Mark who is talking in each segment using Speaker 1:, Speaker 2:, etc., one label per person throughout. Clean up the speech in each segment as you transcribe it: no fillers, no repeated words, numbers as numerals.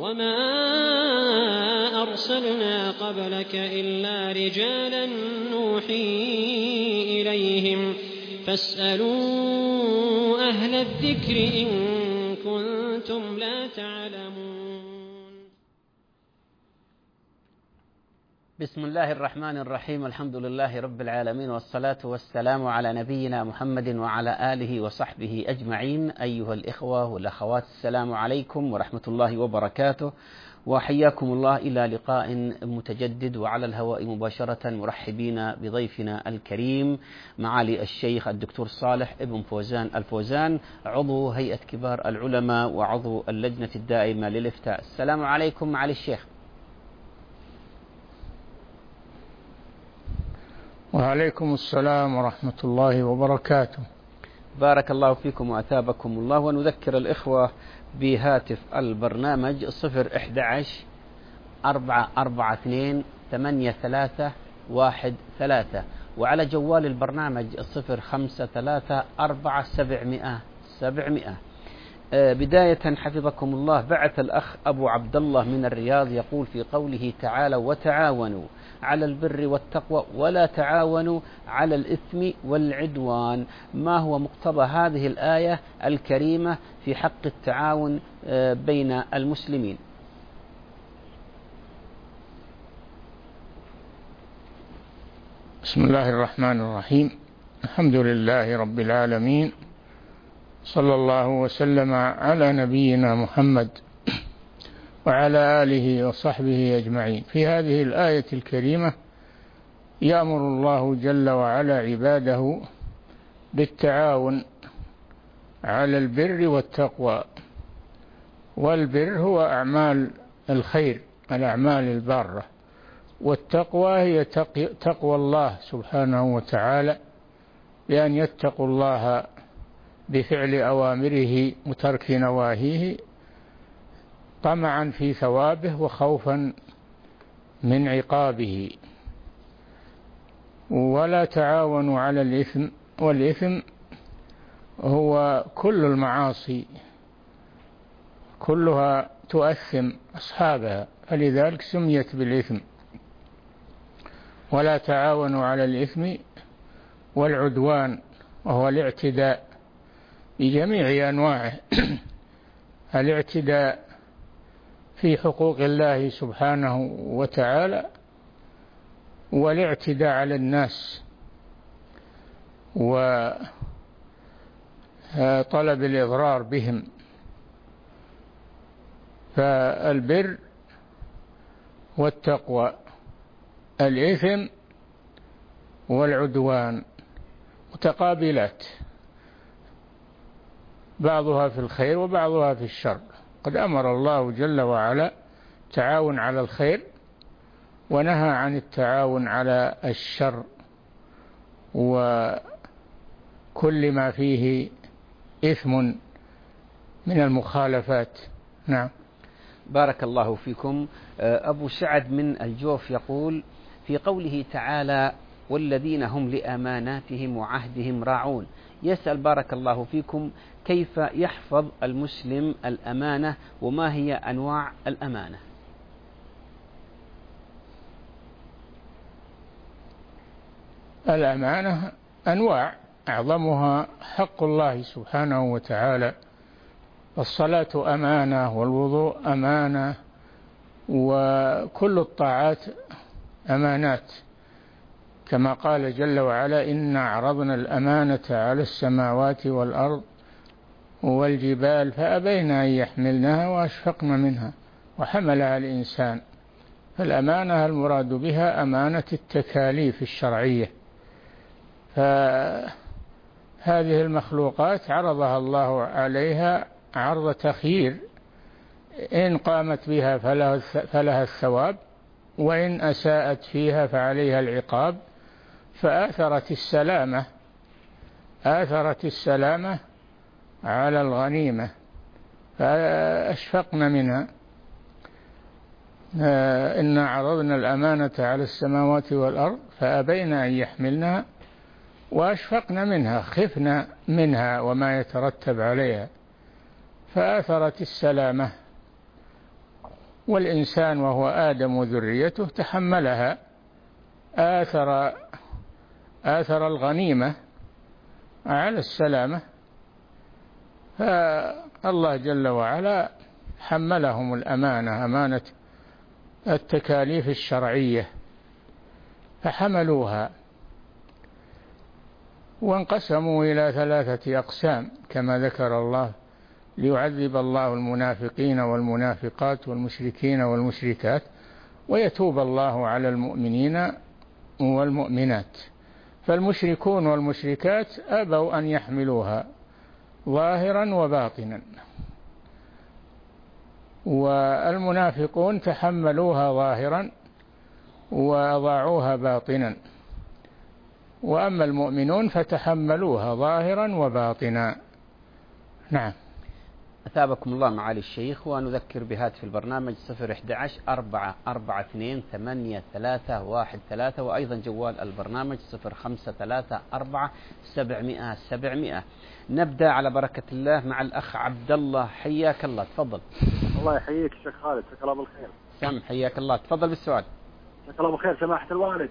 Speaker 1: وما أرسلنا قبلك إلا رجالا نوحي إليهم فاسألوا أهل الذكر إن كنتم لا تعلمون.
Speaker 2: بسم الله الرحمن الرحيم. الحمد لله رب العالمين، والصلاة والسلام على نبينا محمد وعلى آله وصحبه أجمعين. أيها الإخوة والأخوات، السلام عليكم ورحمة الله وبركاته، وحياكم الله إلى لقاء متجدد وعلى الهواء مباشرة، مرحبين بضيفنا الكريم معالي الشيخ الدكتور صالح ابن فوزان الفوزان، عضو هيئة كبار العلماء وعضو اللجنة الدائمة للإفتاء. السلام عليكم معالي الشيخ.
Speaker 3: وعليكم السلام ورحمة الله وبركاته.
Speaker 2: بارك الله فيكم وأثابكم الله. ونذكر الإخوة بهاتف البرنامج 011-442-8313، وعلى جوال البرنامج 053-400-700. بداية حفظكم الله، بعث الأخ أبو عبد الله من الرياض يقول في قوله تعالى: وتعاونوا على البر والتقوى ولا تعاونوا على الإثم والعدوان. ما هو مقتضى هذه الآية الكريمة في حق التعاون بين المسلمين؟
Speaker 3: بسم الله الرحمن الرحيم. الحمد لله رب العالمين، صلى الله وسلم على نبينا محمد وعلى آله وصحبه أجمعين. في هذه الآية الكريمة يأمر الله جل وعلا عباده بالتعاون على البر والتقوى. والبر هو أعمال الخير، الأعمال البارة، والتقوى هي تقوى الله سبحانه وتعالى، بأن يتقوا الله بفعل أوامره وترك نواهيه، طمعا في ثوابه وخوفا من عقابه. ولا تعاونوا على الإثم، والإثم هو كل المعاصي، كلها تؤثم أصحابها، فلذلك سميت بالإثم. ولا تعاونوا على الإثم والعدوان، وهو الاعتداء بجميع أنواعه الاعتداء في حقوق الله سبحانه وتعالى، والاعتداء على الناس، وطلب الإضرار بهم. فالبر والتقوى، الإثم والعدوان متقابلات، بعضها في الخير وبعضها في الشر. قد أمر الله جل وعلا التعاون على الخير، ونهى عن التعاون على الشر وكل ما فيه إثم من المخالفات. نعم.
Speaker 2: بارك الله فيكم. أبو سعد من الجوف يقول في قوله تعالى: والذين هم لأماناتهم وعهدهم راعون، يسأل بارك الله فيكم: كيف يحفظ المسلم الأمانة، وما هي أنواع الأمانة؟
Speaker 3: الأمانة أنواع، أعظمها حق الله سبحانه وتعالى. الصلاة أمانة، والوضوء أمانة، وكل الطاعات أمانات، كما قال جل وعلا: إنا عرضنا الأمانة على السماوات والأرض والجبال فأبين أن يحملنها وأشفقن منها وحملها الإنسان. فالأمانة المراد بها أمانة التكاليف الشرعية. فهذه المخلوقات عرضها الله عليها عرض تخيير، إن قامت بها فلها الثواب، وإن أساءت فيها فعليها العقاب. فآثرت السلامة على الغنيمة، فأشفقن منها. إنا عرضنا الأمانة على السماوات والأرض فأبين أن يحملنها وأشفقن منها، خفنا منها وما يترتب عليها، فآثرت السلامة والإنسان وهو آدم وذريته تحملها، آثر الغنيمة على السلامة، فالله جل وعلا حملهم الأمانة، أمانة التكاليف الشرعية، فحملوها. وانقسموا إلى 3 أقسام كما ذكر الله: ليعذب الله المنافقين والمنافقات والمشركين والمشركات ويتوب الله على المؤمنين والمؤمنات. فالمشركون والمشركات أبوا أن يحملوها ظاهرا وباطنا، والمنافقون تحملوها ظاهرا وأضاعوها باطنا، وأما المؤمنون فتحملوها ظاهرا وباطنا. نعم.
Speaker 2: أثابكم الله معالي الشيخ، ونذكر بهاتف البرنامج 011-442-83313، وأيضا جوال البرنامج 0534-700-700. نبدأ على بركة الله مع الأخ عبد الله، حياك الله، تفضل.
Speaker 4: الله يحييك الشيخ خالد، جزاك الله بالخير.
Speaker 2: سم، حياك الله، تفضل بالسؤال.
Speaker 4: جزاك الله بالخير سماحة الوالد.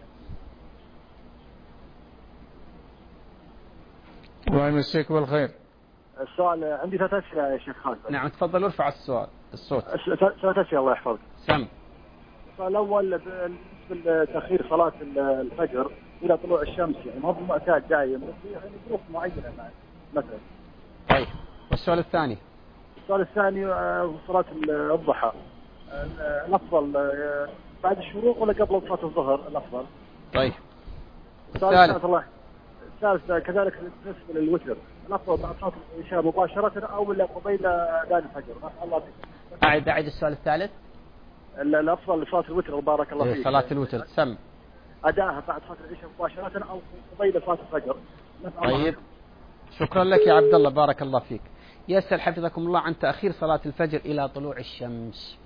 Speaker 3: الله يمسيك بالخير.
Speaker 4: السؤال عندي 3 أسئلة يا شيخ خالد.
Speaker 2: نعم تفضل، ارفع الصوت.
Speaker 4: 3 أسئلة الله يحفظك.
Speaker 2: سم.
Speaker 4: السؤال الأول بالنسبة لتأخير صلاة الفجر إلى طلوع الشمس، يعني ما هو معتاد دائما، يعني ظروف معينة مثلا.
Speaker 2: طيب، والسؤال الثاني؟
Speaker 4: السؤال الثاني صلاة الضحى، الأفضل بعد الشروق ولا قبل صلاة الظهر الأفضل؟
Speaker 2: طيب.
Speaker 4: الثالث كذلك بالنسبة للوتر، الأفضل بعد صلاة العشاء مباشرة أو ولا قبيل أذان الفجر؟ الله
Speaker 2: أعد السؤال الثالث.
Speaker 4: الأفضل لصلاة الوتر بارك الله فيك.
Speaker 2: صلاة الوتر سم
Speaker 4: أداءها بعد صلاة العشاء مباشرة أو قبيل صلاة الفجر.
Speaker 2: طيب، شكرا لك يا عبد الله، بارك الله فيك. يسأل حفظكم الله عن تأخير صلاة الفجر إلى طلوع الشمس.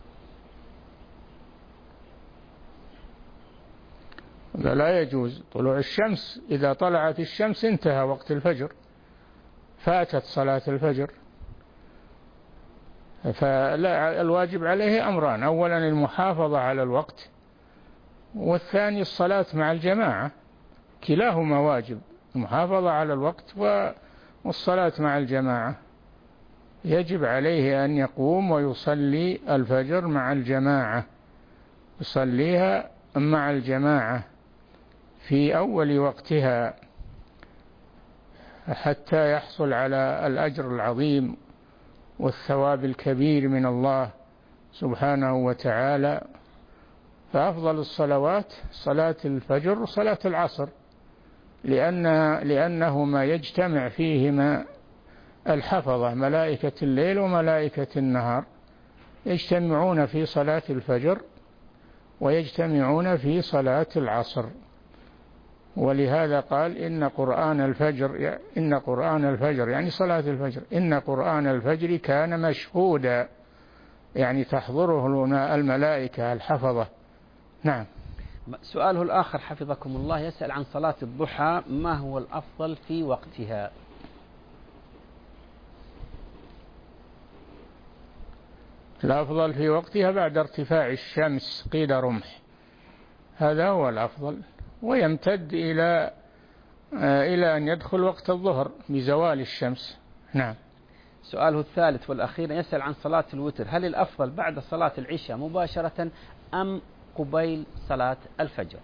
Speaker 3: لا يجوز طلوع الشمس. إذا طلعت الشمس انتهى وقت الفجر، فاتت صلاة الفجر. فلا، الواجب عليه أمران: أولا المحافظة على الوقت، والثاني الصلاة مع الجماعة. كلاهما واجب، المحافظة على الوقت والصلاة مع الجماعة. يجب عليه أن يقوم ويصلي الفجر مع الجماعة، يصليها مع الجماعة في أول وقتها حتى يحصل على الأجر العظيم والثواب الكبير من الله سبحانه وتعالى. فأفضل الصلوات صلاة الفجر وصلاة العصر، لأنهما يجتمع فيهما الحفظة، ملائكة الليل وملائكة النهار، يجتمعون في صلاة الفجر ويجتمعون في صلاة العصر. ولهذا قال إن قرآن الفجر يعني صلاة الفجر، إن قرآن الفجر كان مشهودا، يعني تحضره الملائكة الحفظة. نعم.
Speaker 2: سؤاله الآخر حفظكم الله يسأل عن صلاة الضحى، ما هو الأفضل في وقتها؟
Speaker 3: الأفضل في وقتها بعد ارتفاع الشمس قيد رمح، هذا هو الأفضل، ويمتد إلى أن يدخل وقت الظهر بزوال الشمس. نعم.
Speaker 2: سؤاله الثالث والأخير يسأل عن صلاة الوتر، هل الأفضل بعد صلاة العشاء مباشرة أم قبيل صلاة الفجر؟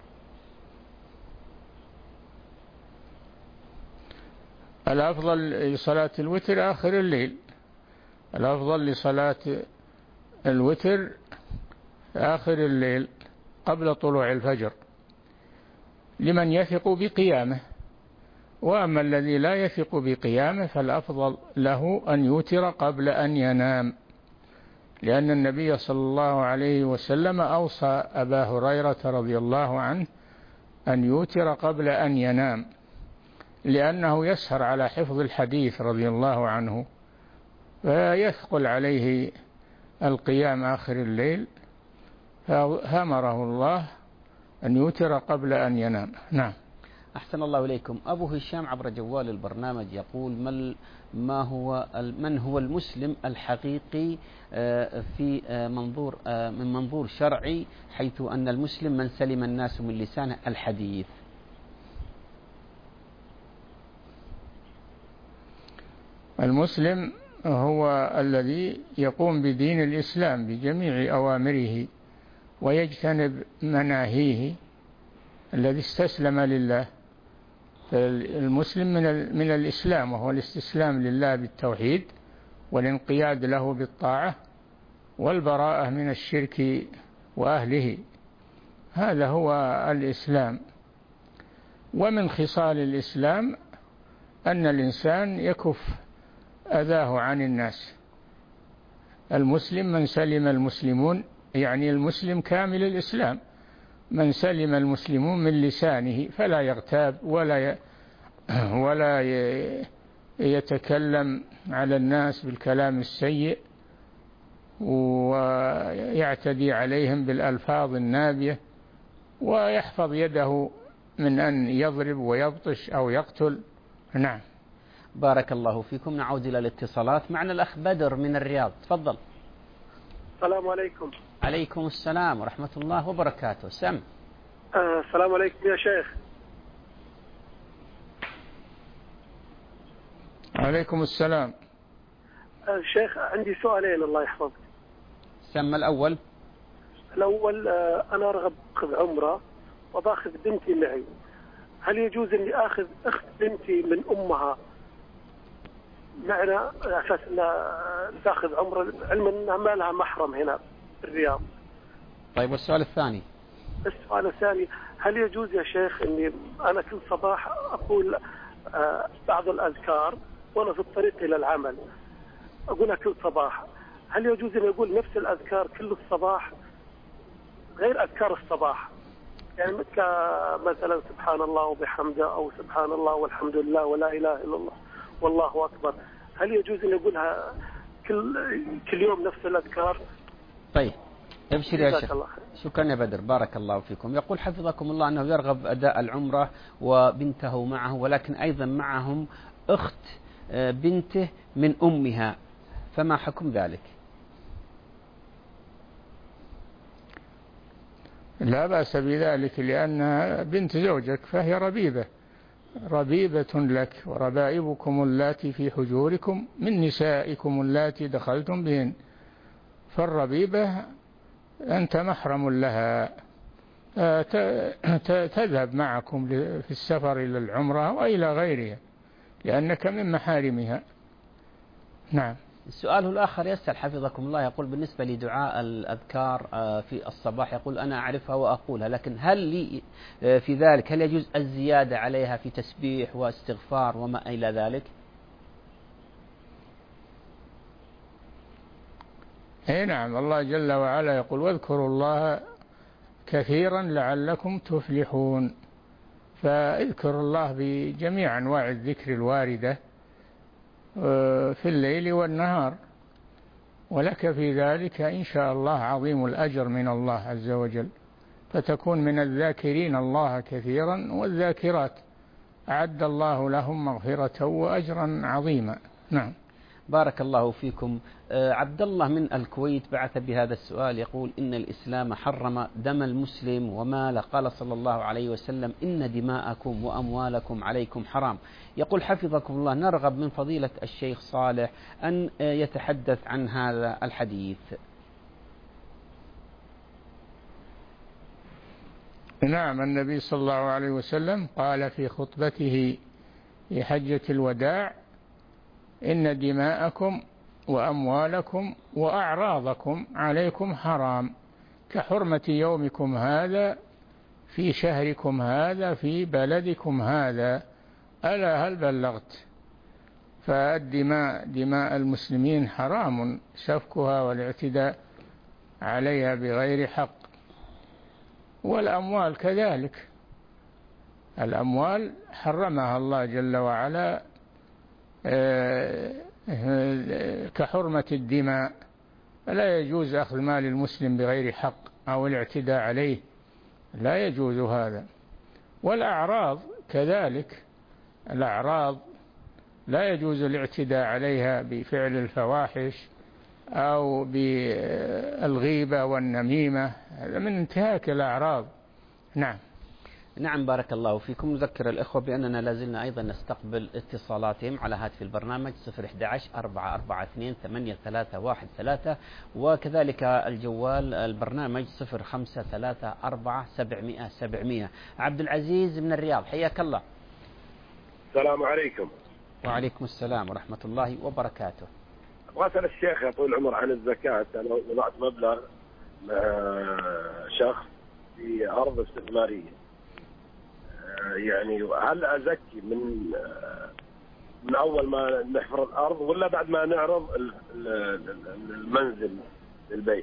Speaker 3: الأفضل لصلاة الوتر آخر الليل، الأفضل لصلاة الوتر آخر الليل قبل طلوع الفجر لمن يثق بقيامه. وأما الذي لا يثق بقيامه فالأفضل له أن يوتر قبل أن ينام، لأن النبي صلى الله عليه وسلم أوصى أبا هريرة رضي الله عنه أن يوتر قبل أن ينام، لأنه يسهر على حفظ الحديث رضي الله عنه، فيثقل عليه القيام آخر الليل، فأمره الله أن يوتر قبل أن ينام. نعم.
Speaker 2: أحسن الله إليكم. أبو هشام عبر جوال البرنامج يقول من هو المسلم الحقيقي في من منظور شرعي، حيث أن المسلم من سلم الناس من لسانه الحديث؟
Speaker 3: المسلم هو الذي يقوم بدين الإسلام بجميع أوامره ويجتنب مناهيه، الذي استسلم لله. المسلم من الإسلام، وهو الاستسلام لله بالتوحيد والانقياد له بالطاعة والبراءة من الشرك وأهله، هذا هو الإسلام. ومن خصال الإسلام أن الإنسان يكف أذاه عن الناس. المسلم من سلم المسلمون، يعني المسلم كامل الإسلام، من سلم المسلمون من لسانه، فلا يغتاب ولا يتكلم على الناس بالكلام السيء ويعتدي عليهم بالألفاظ النابية، ويحفظ يده من أن يضرب ويبطش أو يقتل. نعم.
Speaker 2: بارك الله فيكم. نعود إلى الاتصالات. معنا الأخ بدر من الرياض، تفضل.
Speaker 5: السلام عليكم.
Speaker 2: عليكم السلام ورحمة الله وبركاته. سم.
Speaker 5: السلام عليكم يا شيخ.
Speaker 3: عليكم السلام.
Speaker 5: شيخ عندي سؤالين الله يحفظك.
Speaker 2: سم. الأول
Speaker 5: أنا أرغب أخذ عمرة وباخذ بنتي معي، هل يجوز أني أخذ أخت بنتي من أمها معنا على أساس أنها تأخذ عمرة، علما أنها ما لها محرم هنا في الرياض؟
Speaker 2: طيب، والسؤال الثاني؟
Speaker 5: السؤال الثاني، هل يجوز يا شيخ أني أنا كل صباح أقول بعض الأذكار وأنا في الطريق إلى العمل، أقولها كل صباح، هل يجوز أن أقول نفس الأذكار كل الصباح غير أذكار الصباح؟ يعني مثلا سبحان الله وبحمده، أو سبحان الله والحمد لله ولا إله إلا الله والله أكبر، هل يجوز أن أقولها كل يوم نفس الأذكار؟
Speaker 2: طيب، ابشر يا شيخ. شكرا يا بدر، بارك الله فيكم. يقول حفظكم الله أنه يرغب أداء العمرة وبنته معه، ولكن أيضا معهم أخت بنته من أمها، فما حكم ذلك؟
Speaker 3: لا بأس بذلك، لأنها بنت زوجك فهي ربيبة لك، وربائبكم اللاتي في حجوركم من نسائكم اللاتي دخلتم بهن، فالربيبة أنت محرم لها، تذهب معكم في السفر إلى العمرة وإلى غيرها لأنك من محارمها. نعم.
Speaker 2: السؤال الآخر يسأل حفظكم الله، يقول بالنسبة لدعاء الأذكار في الصباح، يقول أنا أعرفها وأقولها، لكن هل لي في ذلك هل يجوز الزيادة عليها في تسبيح واستغفار وما إلى ذلك؟
Speaker 3: اي نعم، الله جل وعلا يقول واذكروا الله كثيرا لعلكم تفلحون، فاذكر الله بجميع أنواع الذكر الواردة في الليل والنهار، ولك في ذلك إن شاء الله عظيم الأجر من الله عز وجل، فتكون من الذاكرين الله كثيرا والذاكرات، أعد الله لهم مغفرة وأجرا عظيما. نعم.
Speaker 2: بارك الله فيكم. عبد الله من الكويت بعث بهذا السؤال، يقول إن الإسلام حرم دم المسلم ومال، قال صلى الله عليه وسلم إن دماءكم وأموالكم عليكم حرام. يقول حفظكم الله نرغب من فضيلة الشيخ صالح أن يتحدث عن هذا الحديث.
Speaker 3: نعم، النبي صلى الله عليه وسلم قال في خطبته في حجة الوداع إن دماءكم وأموالكم وأعراضكم عليكم حرام كحرمة يومكم هذا في شهركم هذا في بلدكم هذا، ألا هل بلغت؟ فالدماء دماء المسلمين حرام سفكها والاعتداء عليها بغير حق، والأموال كذلك، الأموال حرمها الله جل وعلا كحرمة الدماء، فلا يجوز أخذ مال المسلم بغير حق أو الاعتداء عليه، لا يجوز هذا. والأعراض كذلك الأعراض لا يجوز الاعتداء عليها بفعل الفواحش أو بالغيبة والنميمة، هذا من انتهاك الأعراض. نعم.
Speaker 2: نعم بارك الله فيكم. نذكر الإخوة بأننا لازلنا أيضا نستقبل اتصالاتهم على هاتف البرنامج 011-442-8313 وكذلك الجوال البرنامج 0534-700-700. عبد العزيز من الرياض، حياك الله.
Speaker 6: السلام عليكم.
Speaker 2: وعليكم السلام ورحمة الله وبركاته.
Speaker 6: أبغى أسأل الشيخ يا طويل العمر عن الزكاة. أنا وضعت مبلغ مع شخص في أرض استثمارية، يعني هل أزكي من أول ما نحفر الأرض ولا بعد ما نعرض المنزل للبيع؟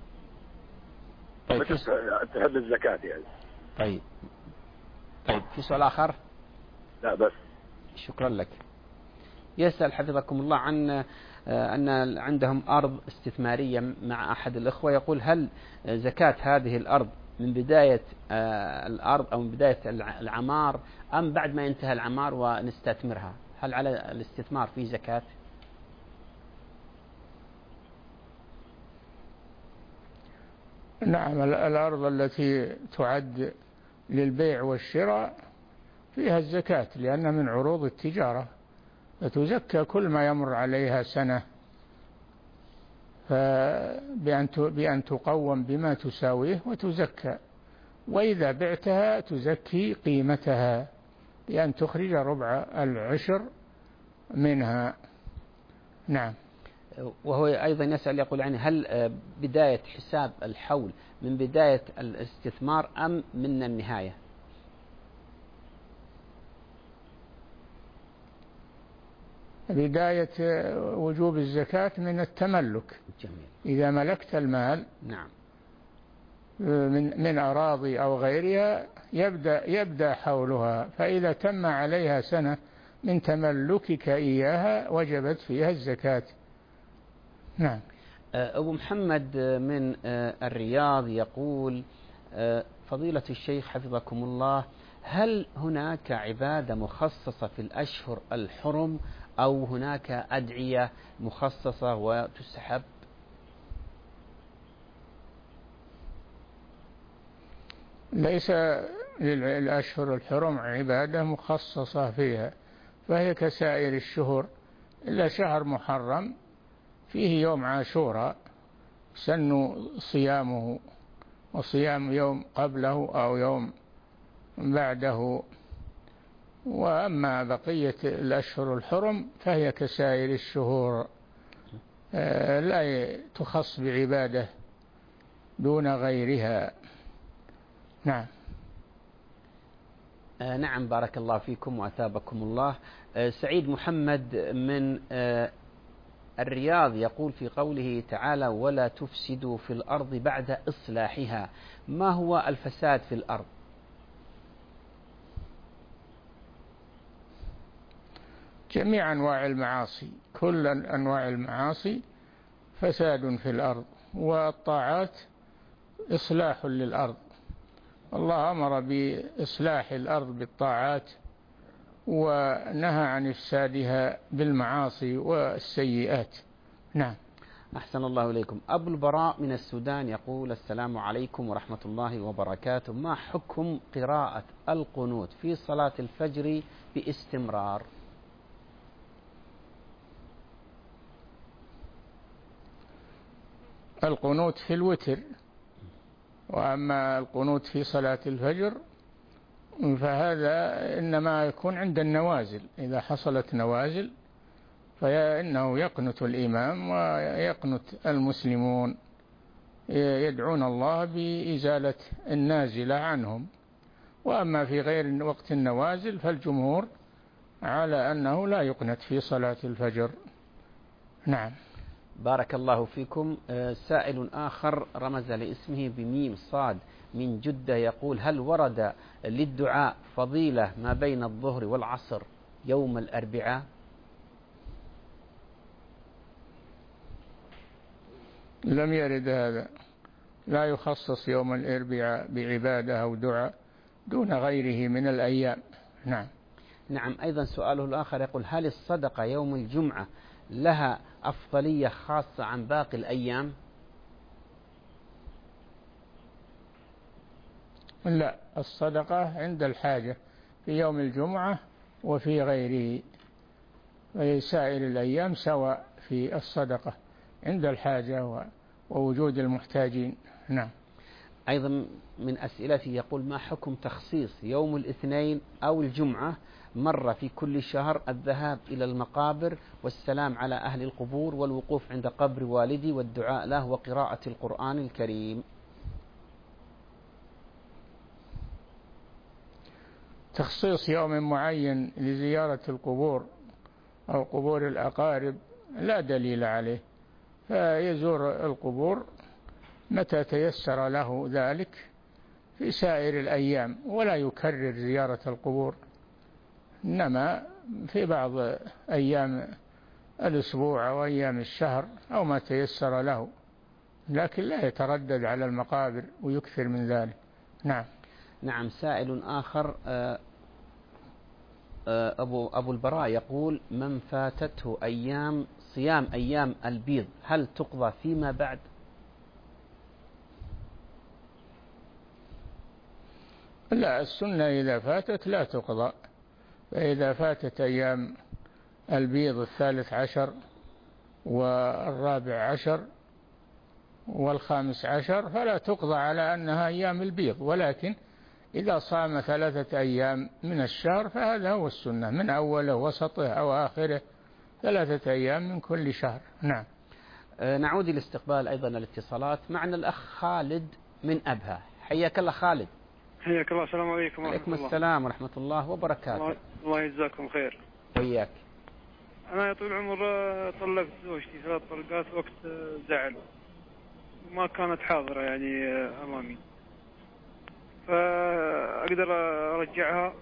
Speaker 2: طيب
Speaker 6: تحب الزكاة يعني.
Speaker 2: طيب في سؤال آخر؟
Speaker 6: لا بس.
Speaker 2: شكرا لك. يسأل حفظكم الله عن أن عندهم أرض استثمارية مع أحد الأخوة، يقول هل زكاة هذه الأرض من بداية الأرض أو من بداية العمار أم بعد ما ينتهي العمار ونستثمرها؟ هل على الاستثمار في زكاة؟
Speaker 3: نعم، الأرض التي تعد للبيع والشراء فيها الزكاة لأنها من عروض التجارة، فتزكى كل ما يمر عليها سنة، بأن تقوم بما تساويه وتزكى، وإذا بعتها تزكي قيمتها بأن تخرج ربع العشر منها. نعم.
Speaker 2: وهو أيضا يسأل يقول يعني هل بداية حساب الحول من بداية الاستثمار أم من النهاية؟
Speaker 3: بداية وجوب الزكاة من التملك.
Speaker 2: جميل.
Speaker 3: إذا ملكت المال
Speaker 2: نعم
Speaker 3: من أراضي أو غيرها يبدأ حولها، فإذا تم عليها سنة من تملكك إياها وجبت فيها الزكاة. نعم.
Speaker 2: أبو محمد من الرياض يقول فضيلة الشيخ حفظكم الله، هل هناك عبادة مخصصة في الأشهر الحرم أو هناك أدعية مخصصة وتسحب؟
Speaker 3: ليس للأشهر الحرم عبادة مخصصة فيها، فهي كسائر الشهور، إلا شهر محرم فيه يوم عاشوراء سن صيامه وصيام يوم قبله أو يوم بعده، وأما بقية الأشهر الحرم فهي كسائر الشهور لا تخص بعبادة دون غيرها. نعم.
Speaker 2: نعم بارك الله فيكم وأثابكم الله. سعيد محمد من الرياض يقول في قوله تعالى ولا تفسدوا في الأرض بعد إصلاحها، ما هو الفساد في الأرض؟
Speaker 3: جميع أنواع المعاصي، كل أنواع المعاصي فساد في الأرض، والطاعات إصلاح للأرض. الله أمر بإصلاح الأرض بالطاعات ونهى عن إفسادها بالمعاصي والسيئات. نعم.
Speaker 2: أحسن الله إليكم. أبو البراء من السودان يقول السلام عليكم ورحمة الله وبركاته، ما حكم قراءة القنوت في صلاة الفجر باستمرار؟
Speaker 3: القنوت في الوتر، وأما القنوت في صلاة الفجر فهذا إنما يكون عند النوازل، إذا حصلت نوازل فإنه يقنت الإمام ويقنت المسلمون يدعون الله بإزالة النازلة عنهم، وأما في غير وقت النوازل فالجمهور على أنه لا يقنت في صلاة الفجر. نعم.
Speaker 2: بارك الله فيكم. سائل آخر رمز لاسمه بميم صاد من جدة يقول هل ورد للدعاء فضيلة ما بين الظهر والعصر يوم الأربعاء؟
Speaker 3: لم يرد هذا، لا يخصص يوم الأربعاء بعبادة أو دعاء دون غيره من الأيام. نعم.
Speaker 2: نعم. أيضا سؤاله الآخر يقول: هل الصدقة يوم الجمعة لها أفضلية خاصة عن باقي الأيام؟
Speaker 3: لا، الصدقة عند الحاجة في يوم الجمعة وفي غيره، في سائر الأيام سواء في الصدقة عند الحاجة ووجود المحتاجين. نعم.
Speaker 2: أيضا من أسئلتي يقول: ما حكم تخصيص يوم الاثنين أو الجمعة مرة في كل شهر الذهاب إلى المقابر والسلام على أهل القبور والوقوف عند قبر والدي والدعاء له وقراءة القرآن الكريم؟
Speaker 3: تخصيص يوم معين لزيارة القبور أو قبور الأقارب لا دليل عليه، فيزور القبور متى تيسر له ذلك في سائر الأيام، ولا يكرر زيارة القبور، إنما في بعض أيام الأسبوع أو أيام الشهر أو ما تيسر له، لكن لا يتردد على المقابر ويكثر من ذلك. نعم.
Speaker 2: نعم. سائل آخر أبو البراء يقول: من فاتته صيام أيام البيض هل تقضى فيما بعد؟
Speaker 3: لا، السنة إذا فاتت لا تقضى، فإذا فاتت أيام البيض 13 و14 و15 فلا تقضى على أنها أيام البيض، ولكن إذا صام 3 أيام من الشهر فهذا هو السنة، من أوله وسطه أو آخره 3 أيام من كل شهر. نعم.
Speaker 2: نعود لاستقبال أيضا الاتصالات. معنا الأخ خالد من أبها. حياك الله خالد.
Speaker 7: حياك الله. السلام عليكم ورحمة الله.
Speaker 2: عليكم السلام ورحمة الله وبركاته.
Speaker 7: الله يجزاكم خير.
Speaker 2: وياك.
Speaker 7: أنا يا طويل العمر طلقت زوجتي 3 طلقات وقت زعل، ما كانت حاضرة يعني أمامي، فأقدر أرجعها؟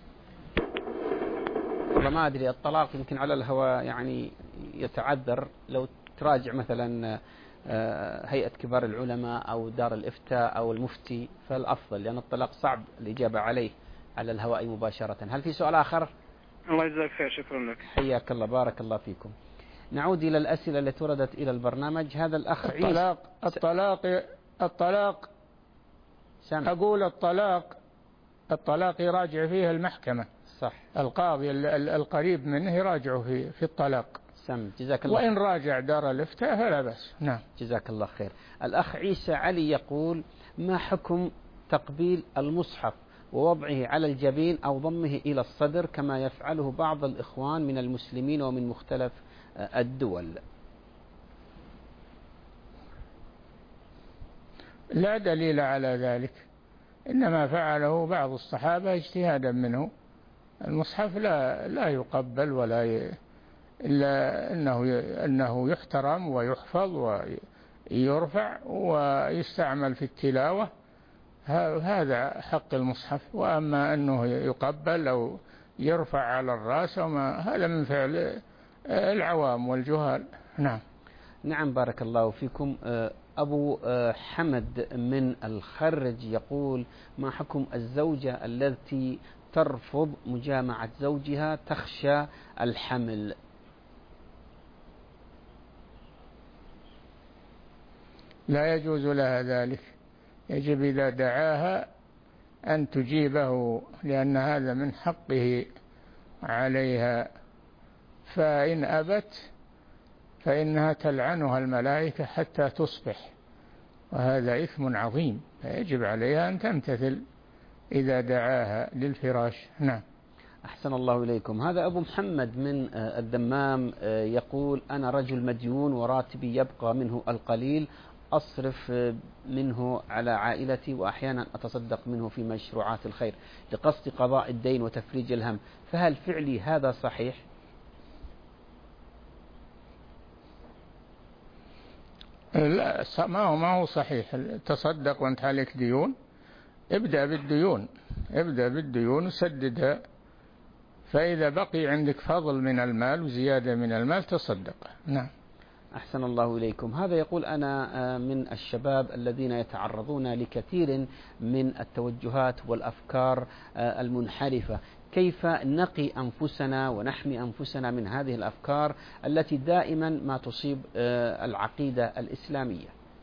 Speaker 2: والله ما أدري، الطلاق يمكن على الهواء يعني يتعذر، لو تراجع مثلا هيئة كبار العلماء أو دار الإفتاء أو المفتي فالأفضل، لأن الطلاق صعب الإجابة عليه على الهواء مباشرة. هل في سؤال آخر؟
Speaker 7: الله يجزاك خير. شكرا لك.
Speaker 2: حياك الله. بارك الله فيكم. نعود إلى الأسئلة التي وردت إلى البرنامج. هذا الأخ
Speaker 3: الطلاق أقول الطلاق يراجع فيه المحكمة.
Speaker 2: صح.
Speaker 3: القاضي القريب منه يراجع في الطلاق.
Speaker 2: جزاك الله.
Speaker 3: وإن راجع دار الإفتاء فلا بأس. نعم.
Speaker 2: جزاك الله خير. الأخ عيسى علي يقول: ما حكم تقبيل المصحف ووضعه على الجبين أو ضمه إلى الصدر كما يفعله بعض الإخوان من المسلمين ومن مختلف الدول؟
Speaker 3: لا دليل على ذلك، إنما فعله بعض الصحابة اجتهادا منه. المصحف لا يقبل ولا إلا أنه يحترم ويحفظ ويرفع ويستعمل في التلاوة، هذا حق المصحف. وأما أنه يقبل أو يرفع على الرأس هذا من فعل العوام والجهال. نعم.
Speaker 2: نعم. بارك الله فيكم. أبو حمد من الخرج يقول: ما حكم الزوجة التي ترفض مجامعة زوجها تخشى الحمل؟
Speaker 3: لا يجوز لها ذلك، يجب إذا دعاها أن تجيبه، لأن هذا من حقه عليها، فإن أبت فإنها تلعنها الملائكة حتى تصبح، وهذا إثم عظيم، فيجب عليها أن تمتثل إذا دعاها للفراش. نعم.
Speaker 2: أحسن الله إليكم. هذا أبو محمد من الدمام يقول: أنا رجل مديون وراتبي يبقى منه القليل، أصرف منه على عائلتي وأحيانا أتصدق منه في مشروعات الخير لقصد قضاء الدين وتفريج الهم، فهل فعلي هذا صحيح؟
Speaker 3: لا، ما هو صحيح. تصدق وانت عليك ديون، ابدأ بالديون وسددها، فإذا بقي عندك فضل من المال وزيادة من المال تصدق. نعم.
Speaker 2: أحسن الله إليكم. هذا يقول: أنا من الشباب الذين يتعرضون لكثير من التوجهات والأفكار المنحرفة، كيف نقي أنفسنا ونحمي أنفسنا من هذه الأفكار التي دائما ما تصيب العقيدة الإسلامية؟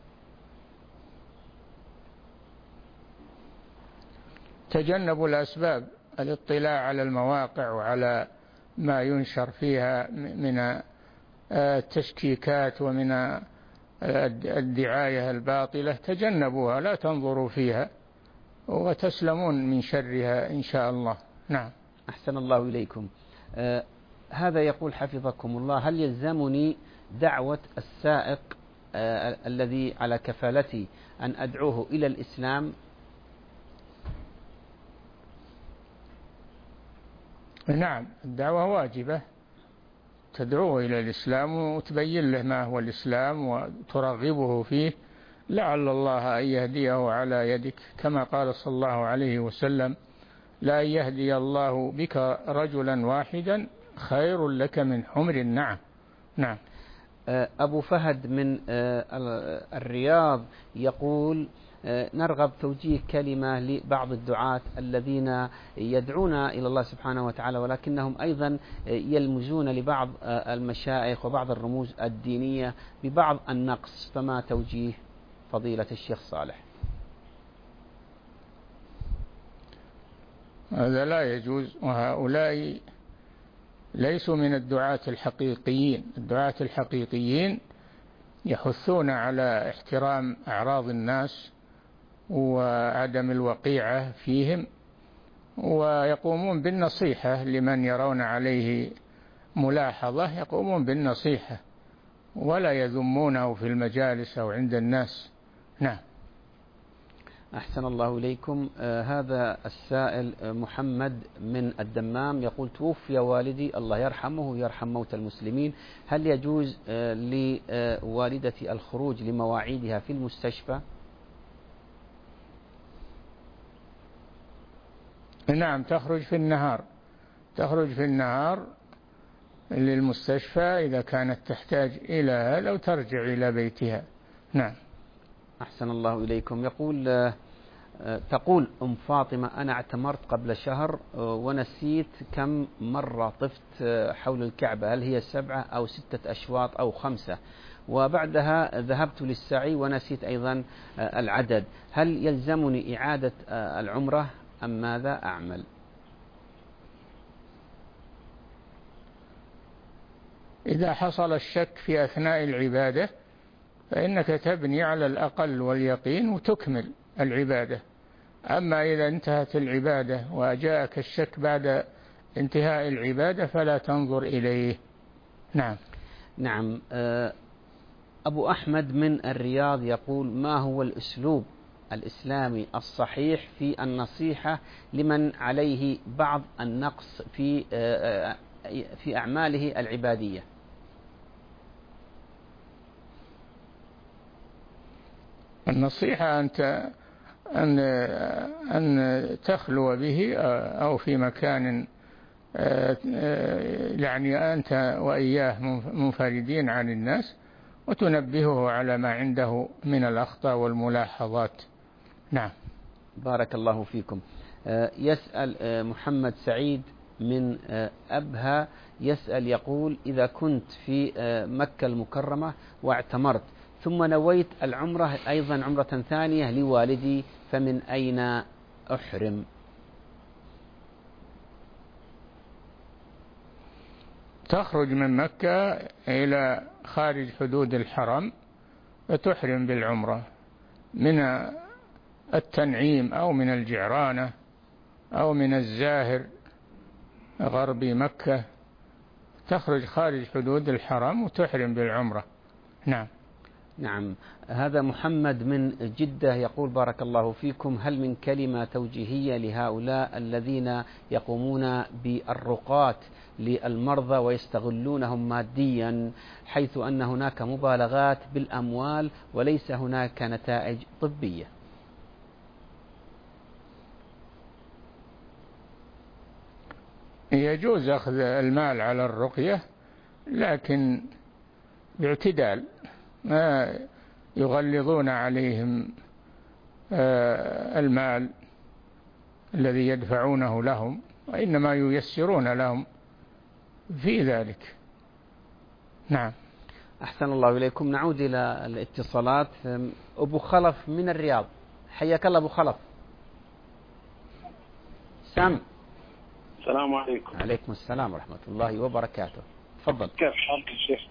Speaker 3: تجنبوا الأسباب، الاطلاع على المواقع وعلى ما ينشر فيها من التشكيكات ومن الدعاية الباطلة، تجنبوها، لا تنظروا فيها وتسلمون من شرها إن شاء الله. نعم.
Speaker 2: أحسن الله إليكم. هذا يقول حفظكم الله: هل يلزمني دعوة السائق الذي على كفالتي أن أدعوه إلى الإسلام؟
Speaker 3: نعم، الدعوة واجبة، تدعوه إلى الإسلام وتبين له ما هو الإسلام وترغبه فيه، لعل الله أن يهديه على يدك، كما قال صلى الله عليه وسلم: لا يهدي الله بك رجلا واحدا خير لك من حمر النعم. نعم.
Speaker 2: أبو فهد من الرياض يقول: نرغب توجيه كلمة لبعض الدعاة الذين يدعون إلى الله سبحانه وتعالى ولكنهم أيضا يلمزون لبعض المشايخ وبعض الرموز الدينية ببعض النقص، فما توجيه فضيلة الشيخ صالح؟
Speaker 3: هذا لا يجوز، وهؤلاء ليسوا من الدعاة الحقيقيين. الدعاة الحقيقيين يحثون على احترام أعراض الناس وعدم الوقيعة فيهم، ويقومون بالنصيحة لمن يرون عليه ملاحظة، يقومون بالنصيحة ولا يذمونه في المجالس أو عند الناس. نعم.
Speaker 2: أحسن الله إليكم. هذا السائل محمد من الدمام يقول: توفي والدي الله يرحمه ويرحم موتى المسلمين، هل يجوز لوالدتي الخروج لمواعيدها في المستشفى؟
Speaker 3: نعم، تخرج في النهار، تخرج في النهار للمستشفى إذا كانت تحتاج إلى هذا، أو ترجع إلى بيتها. نعم.
Speaker 2: أحسن الله إليكم. تقول أم فاطمة: أنا اعتمرت قبل شهر ونسيت كم مرة طفت حول الكعبة، هل هي 7 أو 6 أشواط أو 5، وبعدها ذهبت للسعي ونسيت أيضا العدد، هل يلزمني إعادة العمرة أم ماذا أعمل؟
Speaker 3: إذا حصل الشك في أثناء العبادة فإنك تبني على الأقل واليقين وتكمل العبادة. أما إذا انتهت العبادة وجاءك الشك بعد انتهاء العبادة فلا تنظر إليه. نعم.
Speaker 2: نعم. أبو أحمد من الرياض يقول: ما هو الأسلوب الإسلامي الصحيح في النصيحة لمن عليه بعض النقص في أعماله العبادية؟
Speaker 3: النصيحة أن تخلو به أو في مكان يعني أنت وإياه منفردين عن الناس، وتنبهه على ما عنده من الأخطاء والملاحظات. نعم.
Speaker 2: بارك الله فيكم. يسأل محمد سعيد من أبها يسأل يقول: إذا كنت في مكة المكرمة واعتمرت ثم نويت العمرة أيضا عمرة ثانية لوالدي، فمن أين أحرم؟
Speaker 3: تخرج من مكة إلى خارج حدود الحرم فتحرم بالعمرة من التنعيم أو من الجعرانة أو من الزاهر غربي مكة، تخرج خارج حدود الحرم وتحرم بالعمرة. نعم.
Speaker 2: نعم. هذا محمد من جدة يقول: بارك الله فيكم، هل من كلمة توجيهية لهؤلاء الذين يقومون بالرقاة للمرضى ويستغلونهم ماديا، حيث أن هناك مبالغات بالأموال وليس هناك نتائج طبية؟
Speaker 3: يجوز أخذ المال على الرقية لكن باعتدال، ما يغلظون عليهم المال الذي يدفعونه لهم، وإنما ييسرون لهم في ذلك. نعم.
Speaker 2: أحسن الله إليكم. نعود إلى الاتصالات. أبو خلف من الرياض، حياك الله أبو خلف. سام.
Speaker 8: السلام عليكم.
Speaker 2: عليكم السلام ورحمة الله وبركاته. تفضل.
Speaker 8: كيف حالك يا شيخ؟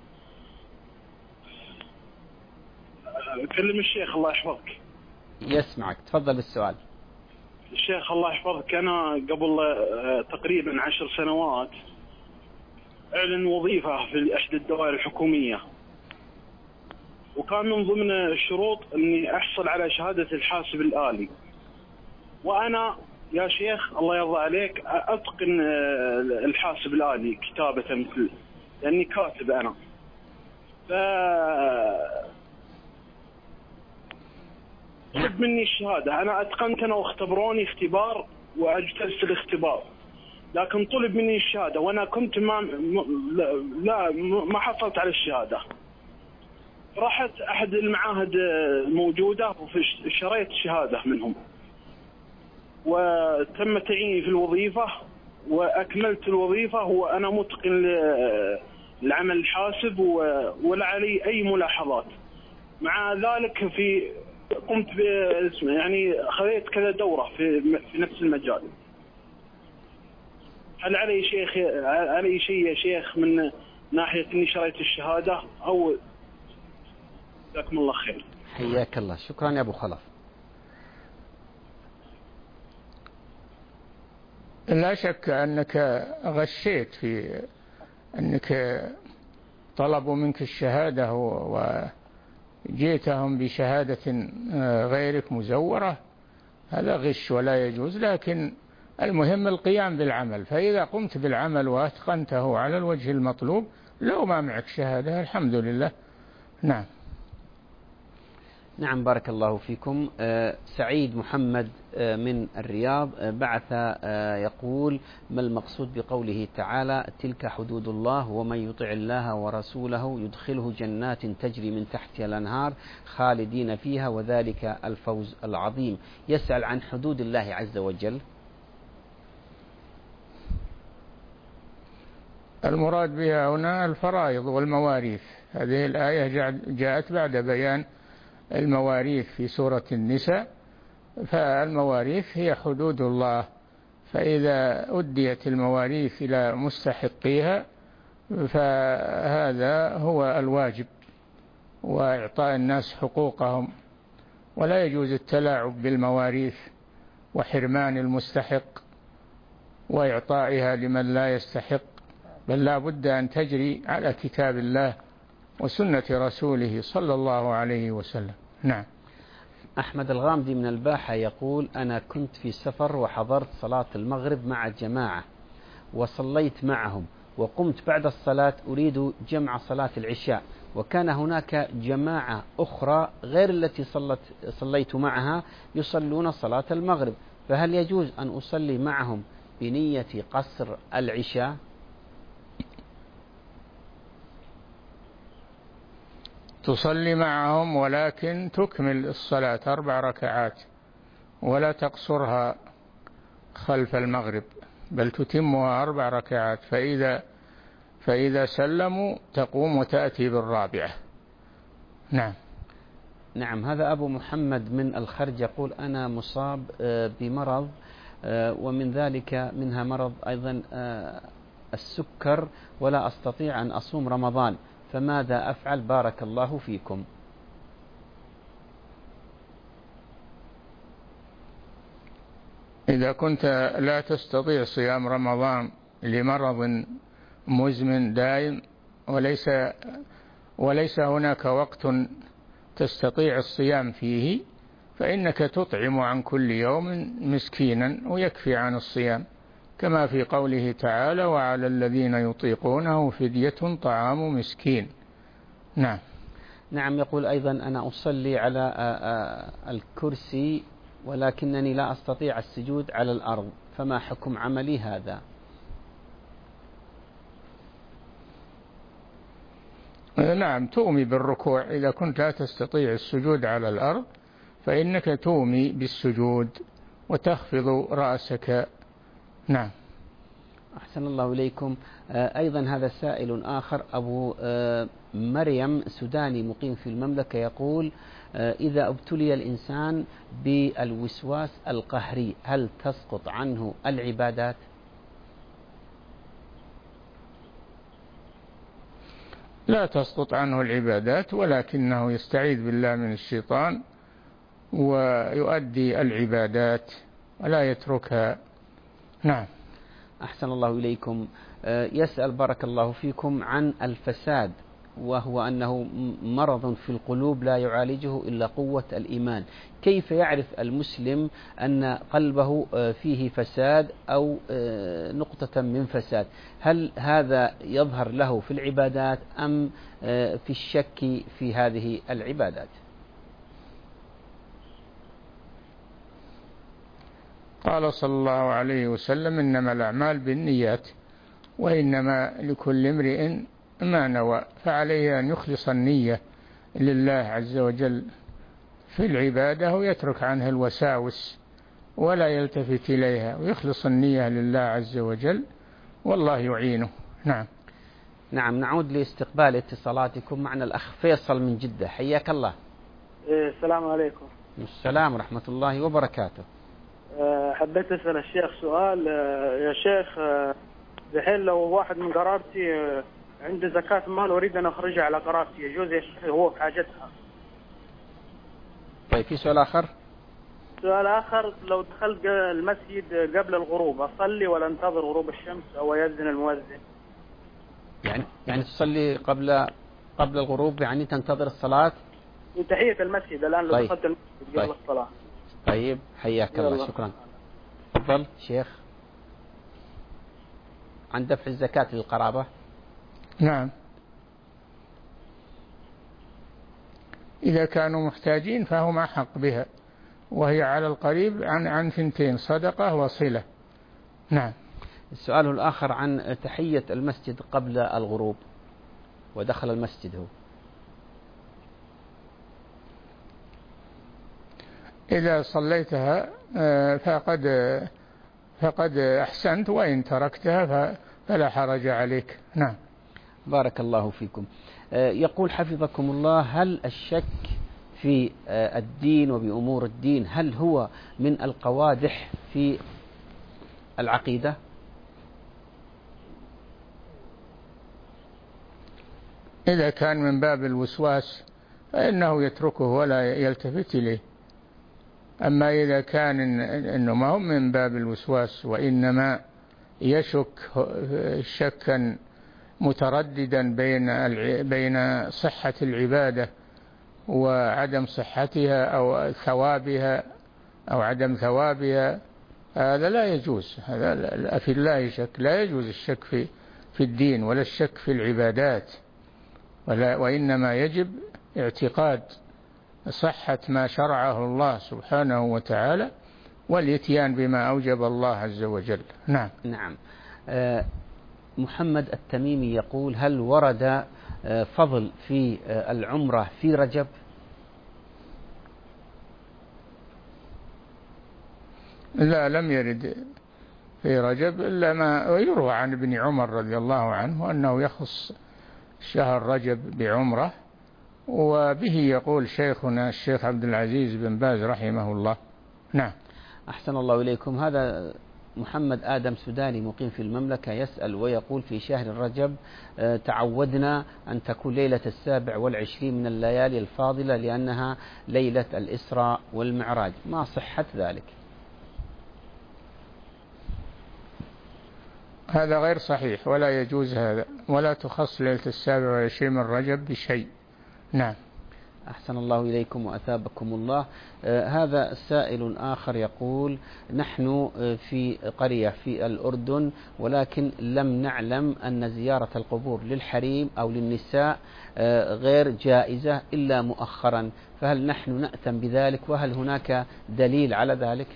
Speaker 8: أكلم الشيخ الله يحفظك.
Speaker 2: يسمعك، تفضل بالسؤال.
Speaker 8: الشيخ الله يحفظك، أنا قبل تقريبا 10 سنوات أعلن وظيفة في إحدى الدوائر الحكومية، وكان من ضمن الشروط أني أحصل على شهادة الحاسب الآلي. وأنا يا شيخ الله يرضى عليك أتقن الحاسب الآلي كتابة، مثل لأني كاتب أنا. طلب مني الشهادة، أنا أتقنت أنا واختبروني اختبار وأجتزت الاختبار، لكن طلب مني الشهادة وأنا كنت ما حصلت على الشهادة. رحت أحد المعاهد الموجودة وشريت شهادة منهم، وتم تعييني في الوظيفة وأكملت الوظيفة وأنا متقن للعمل الحاسب ولا علي أي ملاحظات. مع ذلك قمت يعني خذيت كذا دورة في نفس المجال. هل علي شيء يا شيخ من ناحية إني شريت الشهادة أو؟ جزاكم الله خير.
Speaker 2: حياك الله، شكرا يا أبو خلف.
Speaker 3: لا شك أنك غشيت في أنك طلبوا منك الشهادة وجئتهم بشهادة غيرك مزورة، هذا غش ولا يجوز. لكن المهم القيام بالعمل، فإذا قمت بالعمل وأتقنته على الوجه المطلوب لو ما معك شهادة الحمد لله. نعم.
Speaker 2: نعم، بارك الله فيكم. سعيد محمد من الرياض بعث يقول: ما المقصود بقوله تعالى: تلك حدود الله ومن يطع الله ورسوله يدخله جنات تجري من تحتها الأنهار خالدين فيها وذلك الفوز العظيم. يسأل عن حدود الله عز وجل.
Speaker 3: المراد بها هنا الفرائض والمواريث. هذه الآية جاءت بعد بيان المواريث في سورة النساء، فالمواريث هي حدود الله، فإذا أديت المواريث إلى مستحقيها فهذا هو الواجب، وإعطاء الناس حقوقهم، ولا يجوز التلاعب بالمواريث وحرمان المستحق وإعطائها لمن لا يستحق، بل لا بد أن تجري على كتاب الله وسنة رسوله صلى الله عليه وسلم. نعم.
Speaker 2: أحمد الغامدي من الباحة يقول: أنا كنت في سفر وحضرت صلاة المغرب مع جماعة وصليت معهم، وقمت بعد الصلاة أريد جمع صلاة العشاء، وكان هناك جماعة أخرى غير التي صليت معها يصلون صلاة المغرب، فهل يجوز أن أصلي معهم بنية قصر العشاء؟
Speaker 3: تصلي معهم ولكن تكمل الصلاة 4 ركعات ولا تقصرها خلف المغرب، بل تتمها 4 ركعات، فإذا سلموا تقوم وتأتي بالرابعة. نعم.
Speaker 2: نعم. هذا أبو محمد من الخرج يقول: أنا مصاب بمرض، ومن ذلك منها مرض أيضا السكر، ولا أستطيع أن أصوم رمضان، فماذا أفعل؟ بارك الله فيكم.
Speaker 3: إذا كنت لا تستطيع صيام رمضان لمرض مزمن دائم وليس هناك وقت تستطيع الصيام فيه، فإنك تطعم عن كل يوم مسكينا ويكفي عن الصيام، كما في قوله تعالى: وعلى الذين يطيقونه فدية طعام مسكين. نعم.
Speaker 2: نعم. يقول أيضا: أنا أصلي على الكرسي ولكنني لا أستطيع السجود على الأرض، فما حكم عملي هذا؟
Speaker 3: نعم، تومي بالركوع. إذا كنت لا تستطيع السجود على الأرض فإنك تومي بالسجود وتخفض رأسك. نعم.
Speaker 2: أحسن الله إليكم. أيضا هذا سائل آخر أبو مريم سوداني مقيم في المملكة يقول: إذا ابتلي الإنسان بالوسواس القهري هل تسقط عنه العبادات؟
Speaker 3: لا تسقط عنه العبادات، ولكنه يستعيذ بالله من الشيطان ويؤدي العبادات ولا يتركها. نعم.
Speaker 2: أحسن الله إليكم. يسأل بارك الله فيكم عن الفساد، وهو أنه مرض في القلوب لا يعالجه إلا قوة الإيمان. كيف يعرف المسلم أن قلبه فيه فساد أو نقطة من فساد؟ هل هذا يظهر له في العبادات أم في الشك في هذه العبادات؟
Speaker 3: قال صلى الله عليه وسلم: إنما الأعمال بالنيات وإنما لكل امرئ ما نوى، فعليه أن يخلص النية لله عز وجل في العبادة ويترك عنها الوساوس ولا يلتفت إليها، ويخلص النية لله عز وجل والله يعينه. نعم.
Speaker 2: نعم. نعود لاستقبال اتصالاتكم. معنا الأخ فيصل من جدة، حياك الله.
Speaker 9: السلام عليكم.
Speaker 2: السلام ورحمة الله وبركاته.
Speaker 9: حبيت أسأل الشيخ سؤال. يا شيخ، الحين لو واحد من قرابتي عنده زكاة مال وأريد أن أخرجها على قرابتي، يجوز يا شيخ هو في حاجتها؟
Speaker 2: طيب، في سؤال آخر؟
Speaker 9: سؤال آخر: لو دخلت المسجد قبل الغروب أصلي ولا انتظر غروب الشمس أو يأذن المؤذن؟
Speaker 2: يعني تصلي قبل الغروب، يعني تنتظر الصلاة
Speaker 9: في تحية المسجد الآن. لو دخلت المسجد قبل الصلاة.
Speaker 2: طيب، حياك الله، شكرا. تفضل شيخ. عن دفع الزكاة للقرابة.
Speaker 3: نعم، إذا كانوا محتاجين فهم أحق بها، وهي على القريب عن ثنتين: صدقة وصلة. نعم.
Speaker 2: السؤال الآخر عن تحية المسجد قبل الغروب، ودخل المسجد هو.
Speaker 3: إذا صليتها فقد أحسنت، وإن تركتها فلا حرج عليك. نعم.
Speaker 2: بارك الله فيكم. يقول حفظكم الله: هل الشك في الدين وبأمور الدين هل هو من القوادح في العقيدة؟
Speaker 3: إذا كان من باب الوسواس فإنه يتركه ولا يلتفت إليه. أما إذا كان إنه ما هو من باب الوسواس وإنما يشك شكا مترددا بين صحة العبادة وعدم صحتها أو ثوابها أو عدم ثوابها، هذا لا يجوز. هذا في الله شك. لا يجوز الشك في الدين ولا الشك في العبادات، وإنما يجب اعتقاد صحة ما شرعه الله سبحانه وتعالى والإتيان بما أوجب الله عز وجل. نعم.
Speaker 2: نعم. محمد التميمي يقول: هل ورد فضل في العمرة في رجب؟
Speaker 3: لا، لم يرد في رجب إلا ما يروى عن ابن عمر رضي الله عنه أنه يخص شهر رجب بعمرة، وبه يقول شيخنا الشيخ عبد العزيز بن باز رحمه الله. نعم.
Speaker 2: أحسن الله إليكم. هذا محمد آدم سوداني مقيم في المملكة يسأل ويقول: في شهر رجب تعودنا أن تكون ليلة 27 من الليالي الفاضلة لأنها ليلة الإسراء والمعراج، ما صحة ذلك؟
Speaker 3: هذا غير صحيح ولا يجوز هذا، ولا تخص ليلة 27 من رجب بشيء. نعم.
Speaker 2: أحسن الله إليكم وأثابكم الله. هذا سائل آخر يقول: نحن في قرية في الأردن، ولكن لم نعلم أن زيارة القبور للحريم أو للنساء غير جائزة إلا مؤخرا، فهل نحن نأتم بذلك؟ وهل هناك دليل على ذلك؟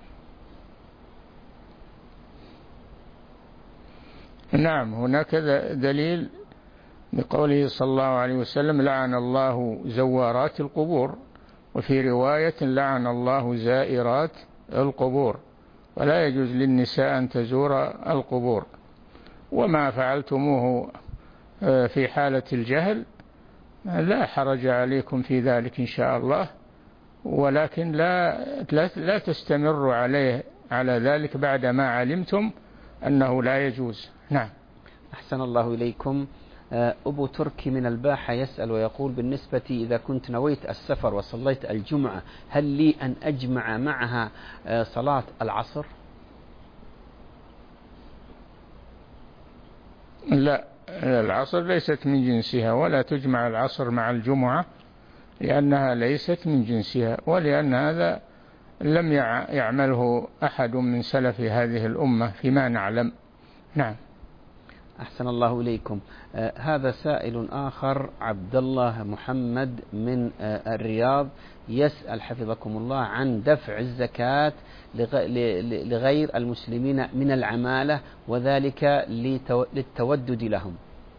Speaker 3: نعم، هناك دليل بقوله صلى الله عليه وسلم: لعن الله زوارات القبور، وفي رواية: لعن الله زائرات القبور، ولا يجوز للنساء أن تزور القبور. وما فعلتموه في حالة الجهل لا حرج عليكم في ذلك إن شاء الله، ولكن لا تستمروا على ذلك بعد ما علمتم أنه لا يجوز. نعم.
Speaker 2: أحسن الله إليكم. أبو تركي من الباحة يسأل ويقول: بالنسبة إذا كنت نويت السفر وصليت الجمعة، هل لي أن أجمع معها صلاة العصر؟
Speaker 3: لا، العصر ليست من جنسها، ولا تجمع العصر مع الجمعة لأنها ليست من جنسها، ولأن هذا لم يعمله أحد من سلف هذه الأمة فيما نعلم. نعم.
Speaker 2: أحسن الله إليكم. هذا سائل آخر، عبد الله محمد من الرياض، يسأل حفظكم الله عن دفع الزكاة لغير المسلمين من العمالة، وذلك للتودد لهم.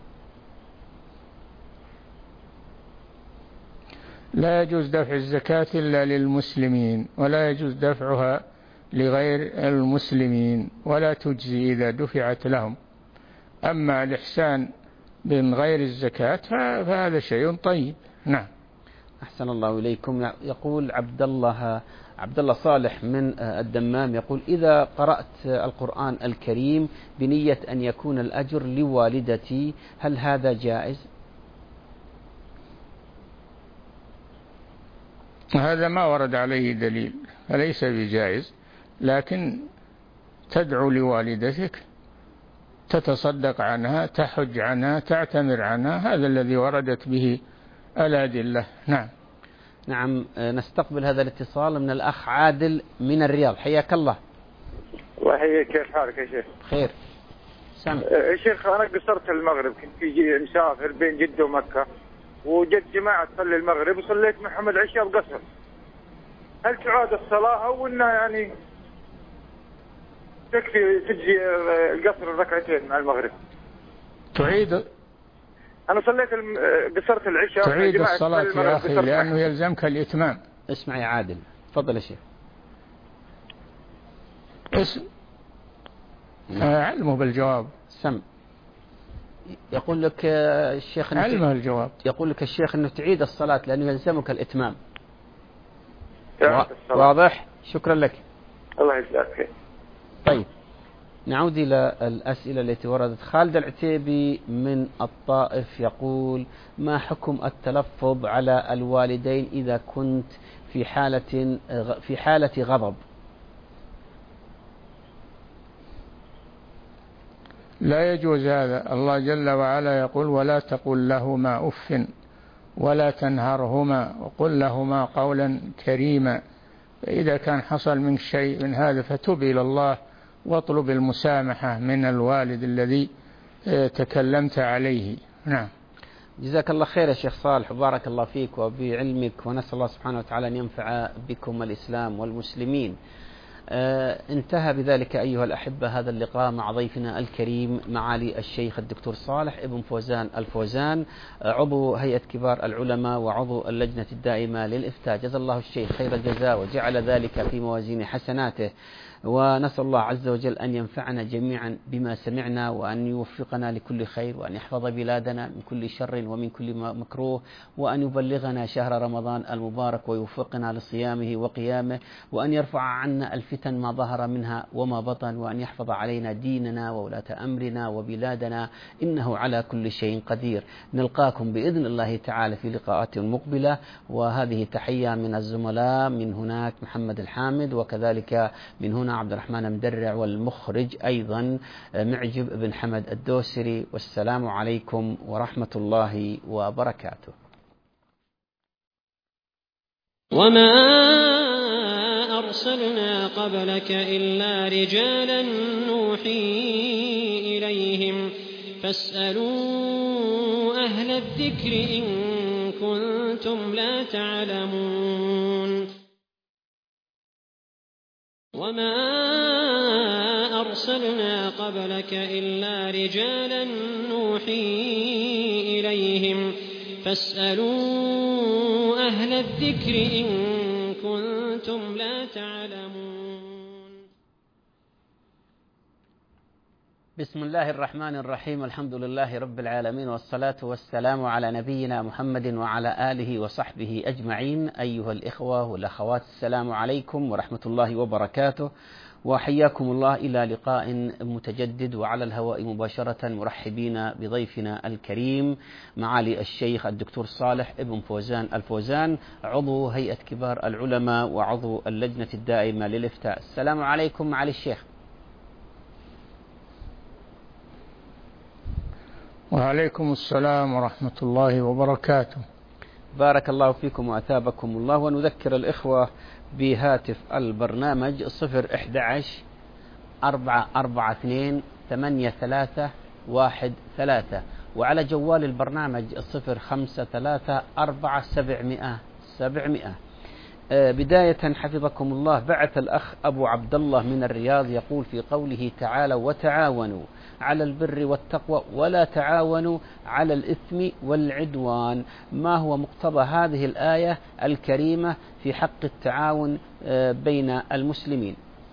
Speaker 3: لا يجوز دفع الزكاة إلا للمسلمين، ولا يجوز دفعها لغير المسلمين، ولا تجزي إذا دفعت لهم. أما الإحسان من غير الزكاة فهذا شيء طيب. نعم.
Speaker 2: أحسن الله إليكم. يقول عبد الله صالح من الدمام، يقول: إذا قرأت القرآن الكريم بنية أن يكون الأجر لوالدتي، هل هذا جائز؟
Speaker 3: هذا ما ورد عليه دليل، فليس بجائز، لكن تدعو لوالدتك، تتصدق عنها، تحج عنها، تعتمر عنها، هذا الذي وردت به الأدلة. نعم.
Speaker 2: نعم. نستقبل هذا الاتصال من الأخ عادل من الرياض. حياك الله.
Speaker 10: الله يحييك، كيف حالك يا شيخ؟
Speaker 2: خير. سامع.
Speaker 10: يا شيخ، أنا قصرت المغرب، كنت في مسافر بين جدة ومكة، وجد جماعة تصلي المغرب وصليت معهم العشاء بقصر. هل تعاد الصلاة أو إنها يعني تكفي تجزي القصر الركعتين مع المغرب؟
Speaker 3: تعيد.
Speaker 10: أنا صليت قصرت العشاء.
Speaker 3: تعيد الصلاة يا أخي، لأنه يلزمك الإتمام.
Speaker 2: اسمع يا عادل، تفضل يا شيخ.
Speaker 3: علمه بالجواب.
Speaker 2: سم. يقول لك الشيخ
Speaker 3: علمه الجواب.
Speaker 2: يقول لك الشيخ أنه تعيد الصلاة لأنه يلزمك الإتمام.
Speaker 10: واضح.
Speaker 2: شكرا لك.
Speaker 10: الله يجزاك.
Speaker 2: طيب، نعود إلى الأسئلة التي وردت. خالد العتيبي من الطائف يقول: ما حكم التلفظ على الوالدين إذا كنت في حالة غضب؟
Speaker 3: لا يجوز هذا. الله جل وعلا يقول: ولا تقل لهما أف ولا تنهرهما وقل لهما قولا كريما. إذا كان حصل منك شيء من هذا فتب إلى الله واطلب المسامحة من الوالد الذي تكلمت عليه. نعم.
Speaker 2: جزاك الله خير يا شيخ صالح، وبارك الله فيك وبعلمك، ونسأل الله سبحانه وتعالى أن ينفع بكم الإسلام والمسلمين. انتهى بذلك أيها الأحبة هذا اللقاء مع ضيفنا الكريم معالي الشيخ الدكتور صالح ابن فوزان الفوزان، عضو هيئة كبار العلماء وعضو اللجنة الدائمة للإفتاء. جزا الله الشيخ خير الجزاء وجعل ذلك في موازين حسناته، ونسأل الله عز وجل أن ينفعنا جميعا بما سمعنا، وأن يوفقنا لكل خير، وأن يحفظ بلادنا من كل شر ومن كل مكروه، وأن يبلغنا شهر رمضان المبارك ويوفقنا لصيامه وقيامه، وأن يرفع عنا الفتن ما ظهر منها وما بطن، وأن يحفظ علينا ديننا وولاة أمرنا وبلادنا، إنه على كل شيء قدير. نلقاكم بإذن الله تعالى في لقاءات مقبلة، وهذه تحية من الزملاء، من هناك محمد الحامد، وكذلك من هنا عبد الرحمن مدرع، والمخرج أيضا معجب بن حمد الدوسري. والسلام عليكم ورحمة الله وبركاته.
Speaker 1: وما أرسلنا قبلك إلا رجالا نوحي إليهم فاسألوا أهل الذكر إن كنتم لا تعلمون. وما أرسلنا قبلك إلا رجالا نوحي إليهم فاسألوا أهل الذكر إن كنتم كنتم لا تعلمون.
Speaker 2: بسم الله الرحمن الرحيم. الحمد لله رب العالمين، والصلاة والسلام على نبينا محمد وعلى آله وصحبه أجمعين. أيها الإخوة والأخوات، السلام عليكم ورحمة الله وبركاته، وحياكم الله إلى لقاء متجدد وعلى الهواء مباشرة، مرحبين بضيفنا الكريم معالي الشيخ الدكتور صالح ابن فوزان الفوزان، عضو هيئة كبار العلماء وعضو اللجنة الدائمة للإفتاء. السلام عليكم معالي الشيخ.
Speaker 3: وعليكم السلام ورحمة الله وبركاته.
Speaker 2: بارك الله فيكم وأثابكم الله. ونذكر الإخوة بهاتف البرنامج 011-442-8313، وعلى جوال البرنامج 053-400-700. بداية حفظكم الله، بعث الأخ أبو عبد الله من الرياض يقول في قوله تعالى: وتعاونوا على البر والتقوى ولا تعاونوا على الإثم والعدوان، ما هو مقتضى هذه الآية الكريمة في حق التعاون بين المسلمين؟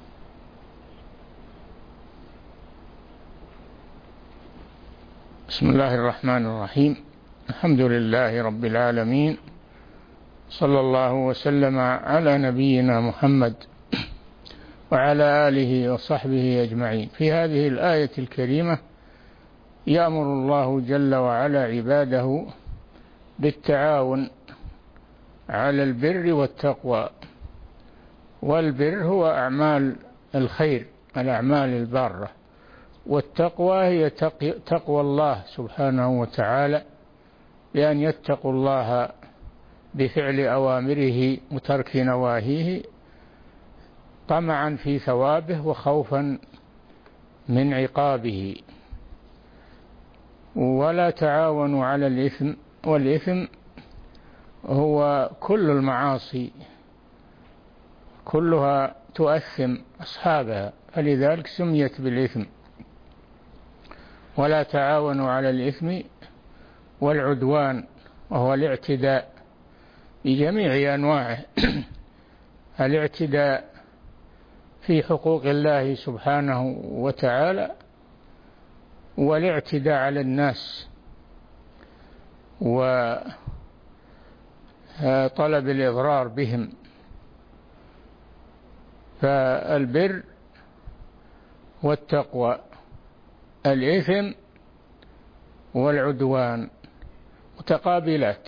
Speaker 3: بسم الله الرحمن الرحيم. الحمد لله رب العالمين، صلى الله وسلم على نبينا محمد وعلى آله وصحبه أجمعين. في هذه الآية الكريمة يأمر الله جل وعلا عباده بالتعاون على البر والتقوى. والبر هو أعمال الخير، الأعمال البارة، والتقوى هي تقوى الله سبحانه وتعالى، بأن يتقوا الله بفعل أوامره وترك نواهيه، طمعا في ثوابه وخوفا من عقابه. ولا تعاونوا على الإثم، والإثم هو كل المعاصي، كلها تؤثم أصحابها، فلذلك سميت بالإثم. ولا تعاونوا على الإثم والعدوان، وهو الاعتداء بجميع أنواعه الاعتداء في حقوق الله سبحانه وتعالى، والاعتداء على الناس، وطلب الإضرار بهم. فالبر والتقوى، الإثم والعدوان متقابلات،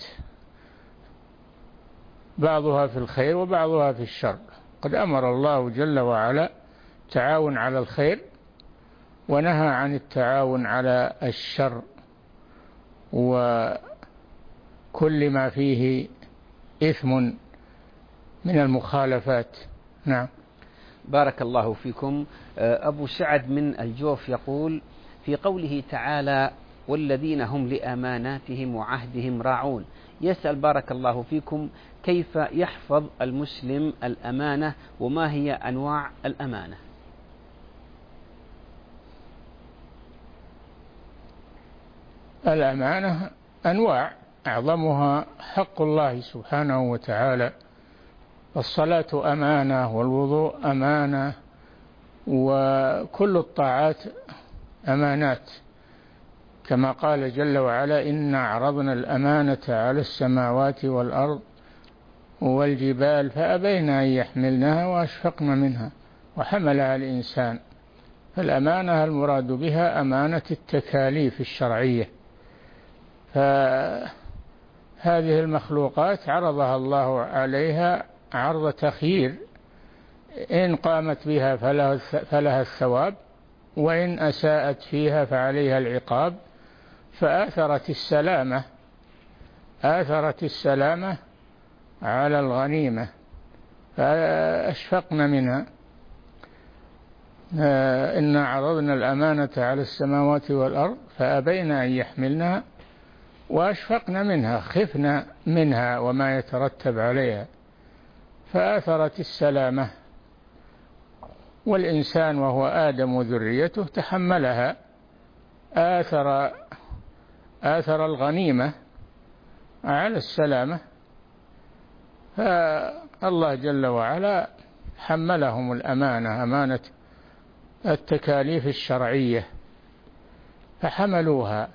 Speaker 3: بعضها في الخير وبعضها في الشر. قد أمر الله جل وعلا التعاون على الخير، ونهى عن التعاون على الشر وكل ما فيه إثم من المخالفات. نعم.
Speaker 2: بارك الله فيكم. أبو سعد من الجوف يقول في قوله تعالى: والذين هم لأماناتهم وعهدهم راعون، يسأل بارك الله فيكم: كيف يحفظ المسلم الأمانة، وما هي أنواع الأمانة؟
Speaker 3: الأمانة أنواع، أعظمها حق الله سبحانه وتعالى. الصلاة أمانة، والوضوء أمانة، وكل الطاعات أمانات، كما قال جل وعلا: إنا عرضنا الأمانة على السماوات والأرض والجبال فأبين أن يحملنها وأشفقن منها وحملها الإنسان. فالأمانة المراد بها أمانة التكاليف الشرعية. فهذه المخلوقات عرضها الله عليها عرض تخيير، إن قامت بها فلها الثواب، وإن أساءت فيها فعليها العقاب. آثرت السلامة على الغنيمة، فأشفقن منها. إنا عرضنا الأمانة على السماوات والأرض فأبين أن يحملنها وأشفقن منها، خفن منها وما يترتب عليها، فآثرت السلامة. والإنسان وهو آدم وذريته تحملها، آثر الغنيمة على السلامة، فأخذ الله جل وعلا حملهم الأمانة، أمانة التكاليف الشرعية، فحملوها،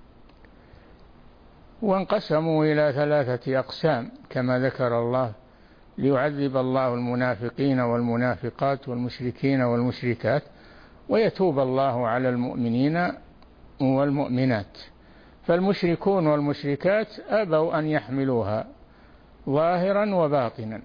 Speaker 3: وانقسموا إلى 3 أقسام كما ذكر الله: ليعذب الله المنافقين والمنافقات والمشركين والمشركات ويتوب الله على المؤمنين والمؤمنات. فالمشركون والمشركات أبوا أن يحملوها ظاهرا وباطنا،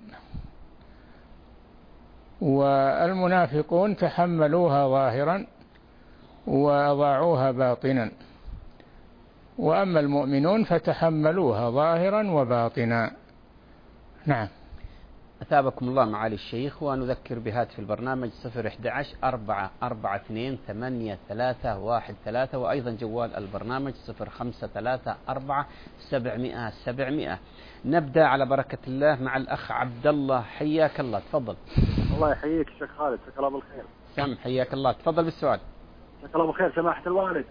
Speaker 3: والمنافقون تحملوها ظاهرا وأضاعوها باطنا، وأما المؤمنون فتحملوها ظاهرا وباطنا. نعم.
Speaker 2: أثابكم الله معالي الشيخ، ونذكر بهاتف البرنامج 011-429-8313، وأيضا جوال البرنامج 0534-700-700. نبدأ على بركة الله مع الأخ عبد الله، حياك الله، تفضل.
Speaker 4: الله يحييك شيخ خالد، جزاك الله بالخير.
Speaker 2: سم، حياك الله، تفضل بالسؤال.
Speaker 4: جزاك الله بالخير سماحة الوالد.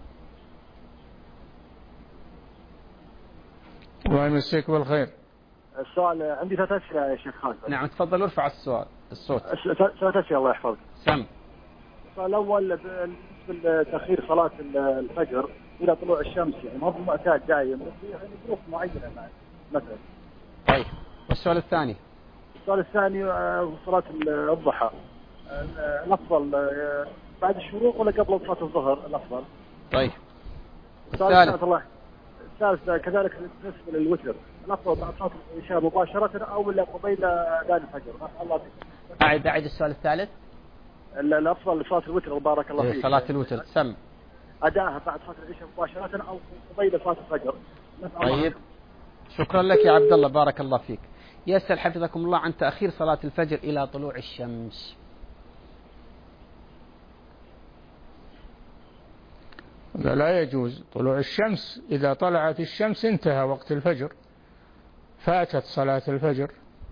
Speaker 3: الله يمسيك بالخير.
Speaker 4: السؤال عندي 3 أسئلة يا شيخ خالد.
Speaker 2: نعم تفضل، ارفع الصوت.
Speaker 4: 3 أسئلة الله يحفظك.
Speaker 2: سم.
Speaker 4: السؤال الأول بالنسبة لتأخير صلاة الفجر إلى طلوع الشمس، يعني ما هو معتاد دائم، بس يعني ظروف معينة مثلا.
Speaker 2: طيب، والسؤال الثاني؟
Speaker 4: السؤال الثاني صلاة الضحى، الأفضل بعد الشروق ولا قبل صلاة الظهر الأفضل؟
Speaker 2: طيب.
Speaker 4: الثالث كذلك بالنسبة للوتر، الأفضل بعد صلاة العشاء مباشرة أو ولا قبيل أذان الفجر؟ الله فيك.
Speaker 2: أعد السؤال الثالث.
Speaker 4: الأفضل لصلاة الوتر بارك الله فيك.
Speaker 2: صلاة الوتر سم.
Speaker 4: أداها بعد صلاة العشاء مباشرة أو قبيل صلاة الفجر.
Speaker 2: طيب، شكرا لك يا عبد الله، بارك الله فيك. يسأل حفظكم الله عن تأخير صلاة الفجر إلى طلوع الشمس.
Speaker 3: لا يجوز طلوع الشمس. إذا طلعت الشمس انتهى وقت الفجر، فاتت صلاة الفجر.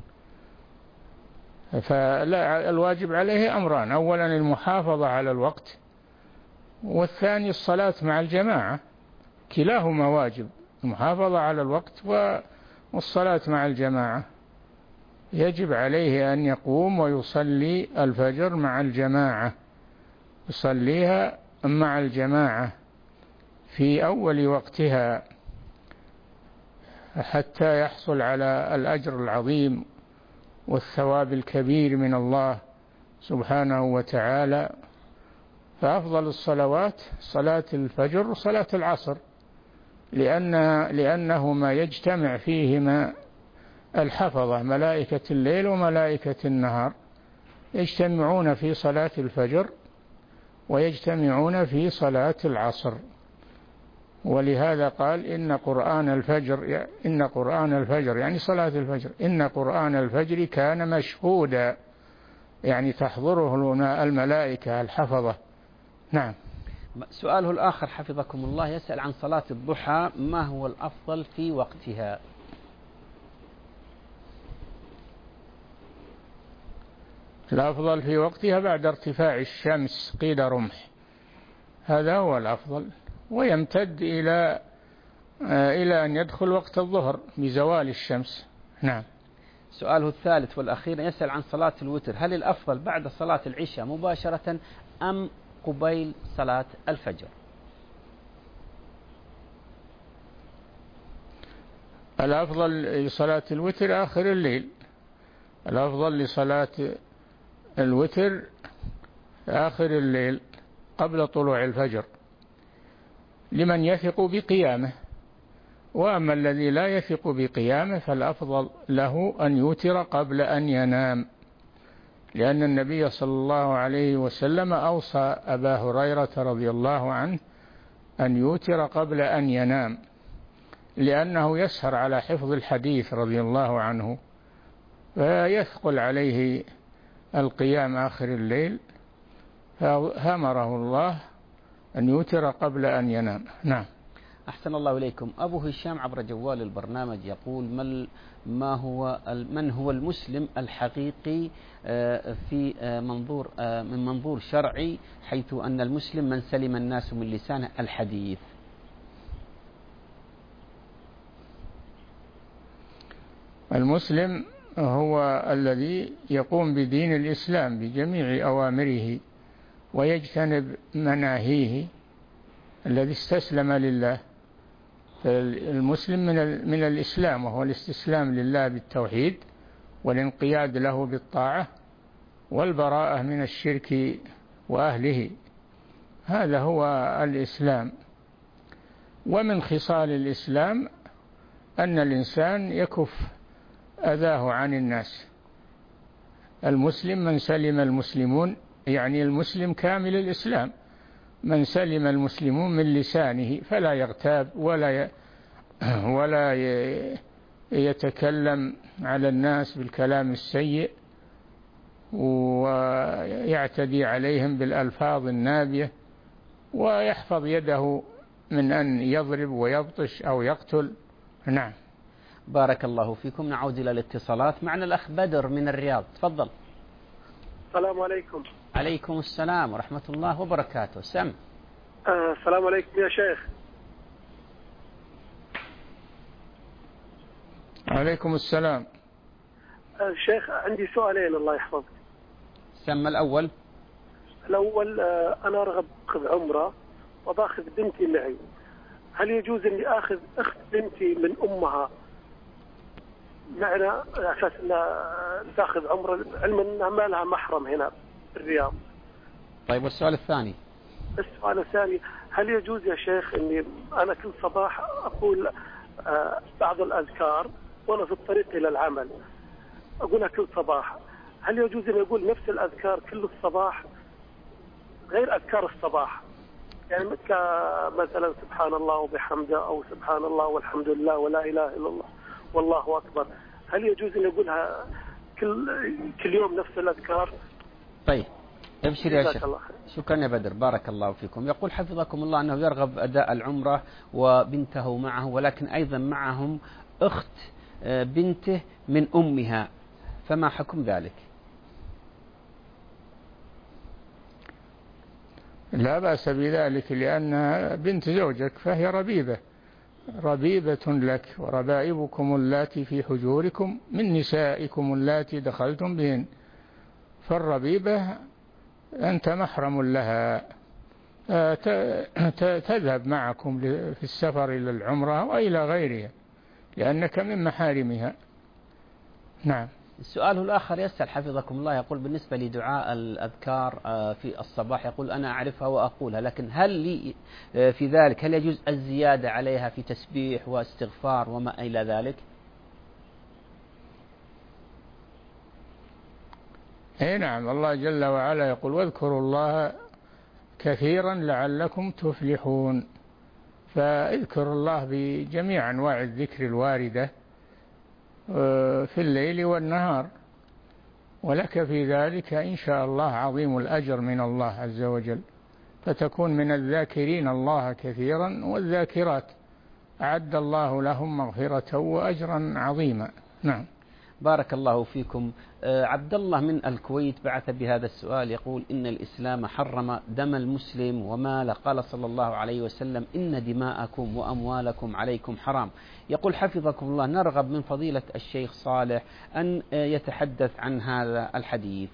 Speaker 3: فالواجب عليه أمران: أولا المحافظة على الوقت، والثاني الصلاة مع الجماعة. كلاهما واجب، المحافظة على الوقت والصلاة مع الجماعة. يجب عليه أن يقوم ويصلي الفجر مع الجماعة، يصليها مع الجماعة في أول وقتها حتى يحصل على الأجر العظيم والثواب الكبير من الله سبحانه وتعالى. فأفضل الصلوات صلاة الفجر وصلاة العصر، لأنهما يجتمع فيهما الحفظة، ملائكة الليل وملائكة النهار، يجتمعون في صلاة الفجر ويجتمعون في صلاة العصر. ولهذا قال: إن قرآن الفجر يعني صلاة الفجر، إن قرآن الفجر كان مشهودا، يعني تحضره الملائكة الحفظة. نعم.
Speaker 2: سؤاله الآخر حفظكم الله يسأل عن صلاة الضحى، ما هو الأفضل في وقتها؟
Speaker 3: الأفضل في وقتها بعد ارتفاع الشمس قيد رمح، هذا هو الأفضل، ويمتد إلى أن يدخل وقت الظهر بزوال الشمس. نعم.
Speaker 2: سؤاله الثالث والأخير يسأل عن صلاة الوتر، هل الأفضل بعد صلاة العشاء مباشرة أم قبيل صلاة الفجر؟
Speaker 3: الأفضل لصلاة الوتر آخر الليل، الأفضل لصلاة الوتر آخر الليل قبل طلوع الفجر لمن يثق بقيامه. وأما الذي لا يثق بقيامه فالأفضل له أن يوتر قبل أن ينام، لأن النبي صلى الله عليه وسلم أوصى أبا هريرة رضي الله عنه أن يوتر قبل أن ينام، لأنه يسهر على حفظ الحديث رضي الله عنه، فيثقل عليه القيام آخر الليل، فأمره الله أن يوتر قبل أن ينام. نعم.
Speaker 2: أحسن الله إليكم. أبو هشام عبر جوال البرنامج يقول: من هو المسلم الحقيقي في من منظور شرعي، حيث أن المسلم من سلم الناس من لسانه الحديث؟
Speaker 3: المسلم هو الذي يقوم بدين الإسلام بجميع أوامره ويجتنب مناهيه، الذي استسلم لله. المسلم من الإسلام، وهو الاستسلام لله بالتوحيد والانقياد له بالطاعة والبراءة من الشرك وأهله، هذا هو الإسلام. ومن خصال الإسلام أن الإنسان يكف أذاه عن الناس. المسلم من سلم المسلمون، يعني المسلم كامل الإسلام، من سلم المسلمون من لسانه، فلا يغتاب ولا يتكلم على الناس بالكلام السيء ويعتدي عليهم بالألفاظ النابية، ويحفظ يده من أن يضرب ويبطش أو يقتل. نعم.
Speaker 2: بارك الله فيكم. نعود إلى الاتصالات. معنا الأخ بدر من الرياض، تفضل.
Speaker 5: السلام عليكم.
Speaker 2: عليكم السلام ورحمة الله وبركاته. سم.
Speaker 5: السلام عليكم يا شيخ.
Speaker 3: عليكم السلام.
Speaker 5: شيخ عندي سؤالين الله يحفظك.
Speaker 2: سم الأول.
Speaker 5: الأول أنا أرغب أخذ عمرة وباخذ بنتي معي، هل يجوز أني أخذ أخت بنتي من أمها معنا على أساس أنها تأخذ عمرة، علما أنها ما لها محرم هنا في الرياض؟
Speaker 2: طيب، والسؤال الثاني؟
Speaker 5: السؤال الثاني، هل يجوز يا شيخ أني أنا كل صباح أقول بعض الأذكار وأنا في الطريق إلى العمل، أقولها كل صباح، هل يجوز أن أقول نفس الأذكار كل الصباح غير أذكار الصباح؟ يعني مثلا سبحان الله وبحمده، أو سبحان الله والحمد لله ولا إله إلا الله والله أكبر، هل يجوز أن أقولها كل يوم نفس الأذكار؟
Speaker 2: طيب، ابشر يا شيخ. شكرا يا بدر، بارك الله فيكم. يقول حفظكم الله أنه يرغب أداء العمرة وبنته معه، ولكن أيضا معهم أخت بنته من أمها، فما حكم ذلك؟
Speaker 3: لا بأس بذلك، لأنها بنت زوجك فهي ربيبة لك، وربائبكم اللاتي في حجوركم من نسائكم اللاتي دخلتم بهن، فالربيبة أنت محرم لها، تذهب معكم في السفر إلى العمرة وإلى غيرها، لأنك من محارمها. نعم.
Speaker 2: السؤال الآخر يسأل حفظكم الله، يقول بالنسبة لدعاء الأذكار في الصباح، يقول أنا أعرفها وأقولها، لكن هل لي في ذلك هل يجوز الزيادة عليها في تسبيح واستغفار وما إلى ذلك؟
Speaker 3: اي نعم، الله جل وعلا يقول واذكروا الله كثيرا لعلكم تفلحون، فاذكر الله بجميع أنواع الذكر الواردة في الليل والنهار، ولك في ذلك إن شاء الله عظيم الأجر من الله عز وجل، فتكون من الذاكرين الله كثيرا والذاكرات، أعد الله لهم مغفرة وأجرا عظيما. نعم.
Speaker 2: بارك الله فيكم. عبد الله من الكويت بعث بهذا السؤال، يقول إن الإسلام حرم دم المسلم ومال، قال صلى الله عليه وسلم إن دماءكم وأموالكم عليكم حرام. يقول حفظكم الله نرغب من فضيلة الشيخ صالح أن يتحدث عن هذا الحديث.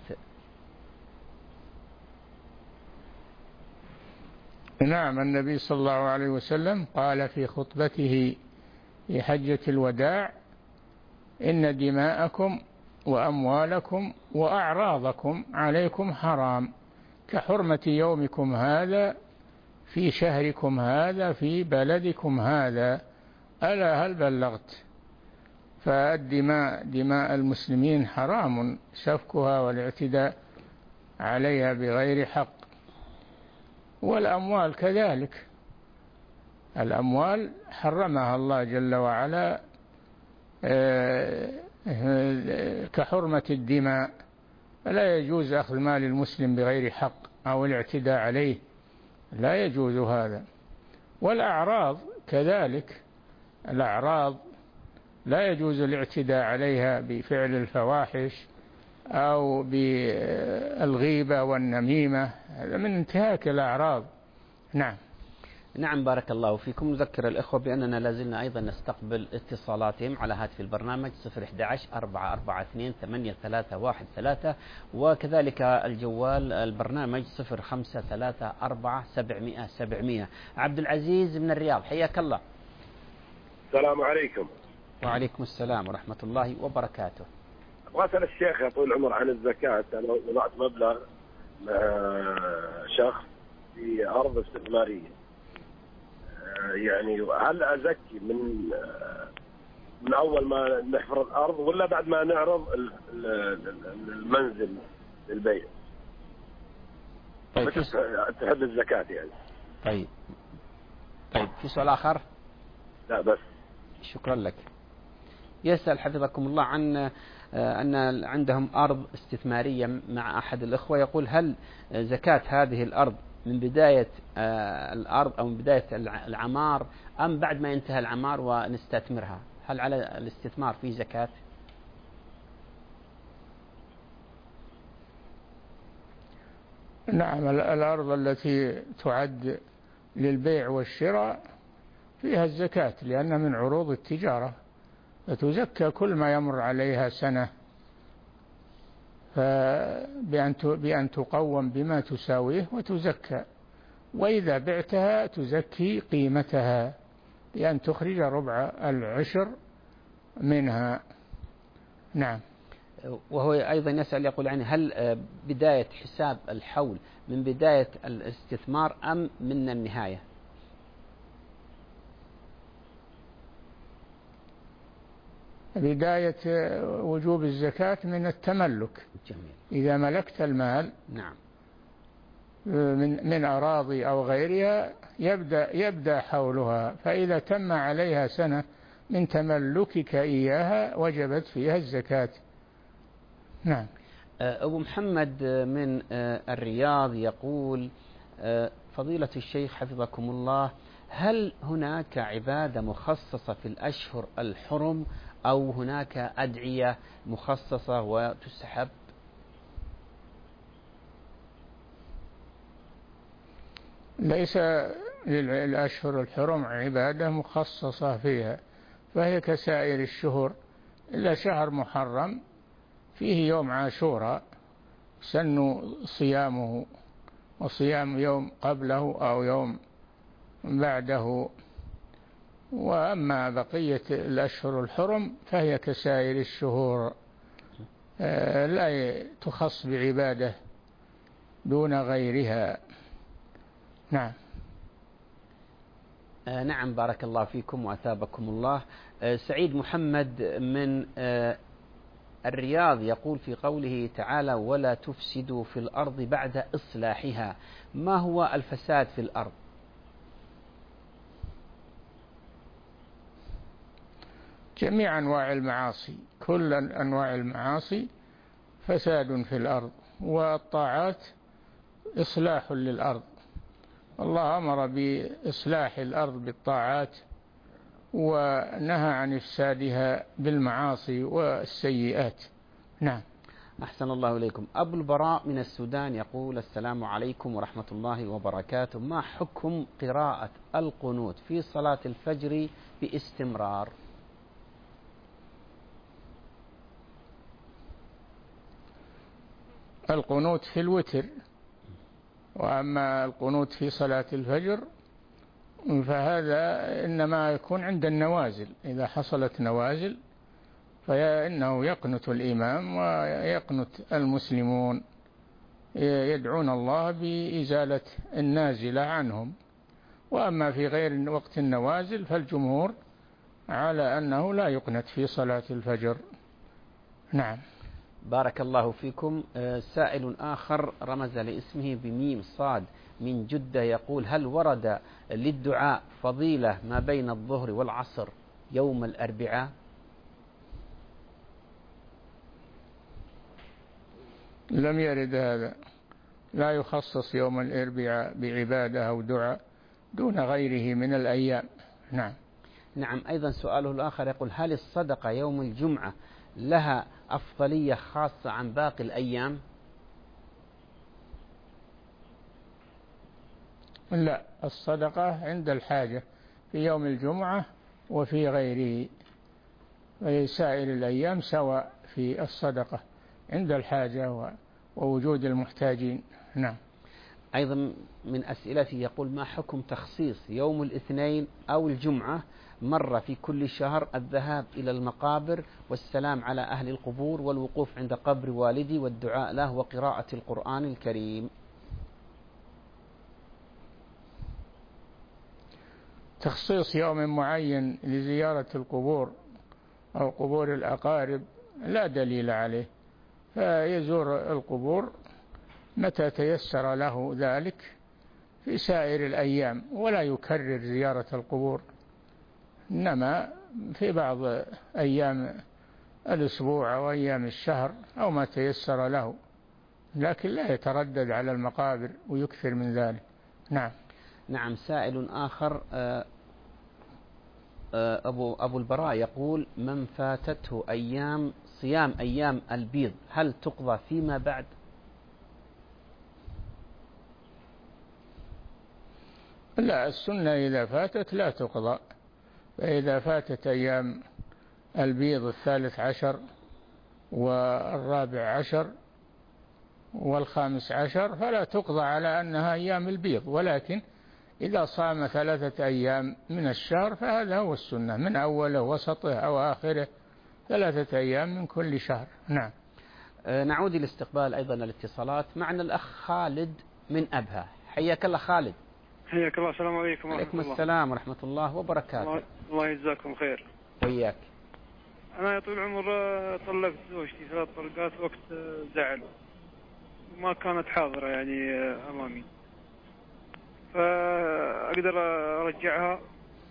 Speaker 3: نعم، النبي صلى الله عليه وسلم قال في خطبته في حجة الوداع إن دماءكم وأموالكم وأعراضكم عليكم حرام كحرمة يومكم هذا في شهركم هذا في بلدكم هذا، ألا هل بلغت؟ فالدماء دماء المسلمين حرام سفكها والاعتداء عليها بغير حق، والأموال كذلك، الأموال حرمها الله جل وعلا كحرمة الدماء، لا يجوز أخذ مال المسلم بغير حق أو الاعتداء عليه، لا يجوز هذا. والأعراض كذلك، الأعراض لا يجوز الاعتداء عليها بفعل الفواحش أو بالغيبة والنميمة، هذا من انتهاك الأعراض. نعم.
Speaker 2: نعم بارك الله فيكم. نذكر الإخوة بأننا لازلنا أيضا نستقبل اتصالاتهم على هاتف البرنامج 011-424-8313 وكذلك الجوال البرنامج 0534-700-700. عبد العزيز من الرياض، حياك الله.
Speaker 6: السلام عليكم.
Speaker 2: وعليكم السلام ورحمة الله وبركاته.
Speaker 6: أبغى أسأل الشيخ يا طويل العمر عن الزكاة. أنا وضعت مبلغ شخص في أرض استثمارية، يعني هل أزكي من أول ما نحفر الأرض ولا بعد ما نعرض المنزل للبيع؟
Speaker 2: طيب
Speaker 6: تحب الزكاة يعني.
Speaker 2: طيب في سؤال آخر؟
Speaker 6: لا بس.
Speaker 2: شكرا لك. يسأل حفظكم الله عن أن عندهم أرض استثمارية مع أحد الأخوة، يقول هل زكاة هذه الأرض من بداية الأرض أو من بداية العمار أم بعد ما ينتهي العمار ونستثمرها؟ هل على الاستثمار فيه زكاة؟
Speaker 3: نعم، الأرض التي تعد للبيع والشراء فيها الزكاة لأنها من عروض التجارة، فتزكى كل ما يمر عليها سنة، بأن تقوم بما تساويه وتزكى، وإذا بعتها تزكي قيمتها بأن تخرج ربع العشر منها. نعم.
Speaker 2: وهو أيضا يسأل يقول يعني هل بداية حساب الحول من بداية الاستثمار أم من النهاية؟
Speaker 3: بداية وجوب الزكاة من التملك.
Speaker 2: جميل.
Speaker 3: إذا ملكت المال
Speaker 2: نعم
Speaker 3: من أراضي أو غيرها يبدأ حولها، فإذا تم عليها سنة من تملكك إياها وجبت فيها الزكاة. نعم.
Speaker 2: أبو محمد من الرياض يقول فضيلة الشيخ حفظكم الله، هل هناك عبادة مخصصة في الأشهر الحرم أو هناك أدعية مخصصة وتسحب؟
Speaker 3: ليس للأشهر الحرم عبادة مخصصة فيها، فهي كسائر الشهور، إلا شهر محرم فيه يوم عاشوراء سن صيامه وصيام يوم قبله أو يوم بعده، وأما بقية الأشهر الحرم فهي كسائر الشهور لا تخص بعبادة دون غيرها. نعم.
Speaker 2: نعم بارك الله فيكم وأثابكم الله. سعيد محمد من الرياض يقول في قوله تعالى ولا تفسدوا في الأرض بعد إصلاحها، ما هو الفساد في الأرض؟
Speaker 3: جميع أنواع المعاصي، كل أنواع المعاصي فساد في الأرض، والطاعات إصلاح للأرض. الله أمر بإصلاح الأرض بالطاعات ونهى عن إفسادها بالمعاصي والسيئات. نعم.
Speaker 2: أحسن الله إليكم. أبو البراء من السودان يقول السلام عليكم ورحمة الله وبركاته، ما حكم قراءة القنوت في صلاة الفجر باستمرار؟
Speaker 3: القنوت في الوتر، وأما القنوت في صلاة الفجر فهذا إنما يكون عند النوازل، إذا حصلت نوازل فإنه يقنت الإمام ويقنت المسلمون يدعون الله بإزالة النازلة عنهم، وأما في غير وقت النوازل فالجمهور على أنه لا يقنت في صلاة الفجر. نعم.
Speaker 2: بارك الله فيكم. سائل آخر رمز لاسمه بميم صاد من جدة يقول هل ورد للدعاء فضيلة ما بين الظهر والعصر يوم الأربعاء؟
Speaker 3: لم يرد هذا، لا يخصص يوم الأربعاء بعبادة أو دعاء دون غيره من الأيام. نعم.
Speaker 2: نعم. أيضا سؤاله الآخر يقول هل الصدقة يوم الجمعة لها أفضلية خاصة عن باقي الأيام؟
Speaker 3: لا، الصدقة عند الحاجة في يوم الجمعة وفي غيره، في سائر الأيام سواء في الصدقة عند الحاجة ووجود المحتاجين. نعم.
Speaker 2: أيضا من أسئلته يقول: ما حكم تخصيص يوم الاثنين أو الجمعة مرة في كل شهر الذهاب إلى المقابر والسلام على أهل القبور والوقوف عند قبر والدي والدعاء له وقراءة القرآن الكريم؟
Speaker 3: تخصيص يوم معين لزيارة القبور أو قبور الأقارب لا دليل عليه، فيزور القبور متى تيسر له ذلك في سائر الأيام، ولا يكرر زيارة القبور، إنما في بعض أيام الأسبوع أو أيام الشهر أو ما تيسر له، لكن لا يتردد على المقابر ويكثر من ذلك. نعم.
Speaker 2: نعم. سائل آخر أبو البراء يقول: من فاتته صيام أيام البيض هل تقضى فيما بعد؟
Speaker 3: لا، السنة إذا فاتت لا تقضى، فإذا فاتت أيام البيض 13 و14 و15 فلا تقضى على أنها أيام البيض، ولكن إذا صام 3 أيام من الشهر فهذا هو السنة، من أوله وسطه أو آخره 3 أيام من كل شهر. نعم.
Speaker 2: نعود لاستقبال أيضا الاتصالات. معنا الأخ خالد من أبها. حياك الله خالد.
Speaker 7: حياك الله. السلام عليكم ورحمة الله.
Speaker 2: عليكم السلام ورحمة الله وبركاته.
Speaker 7: الله يجزاكم خير.
Speaker 2: وياك.
Speaker 7: أنا يا طول العمر طلقت زوجتي 3 طلقات وقت زعل، ما كانت حاضرة يعني أمامي، فأقدر أرجعها؟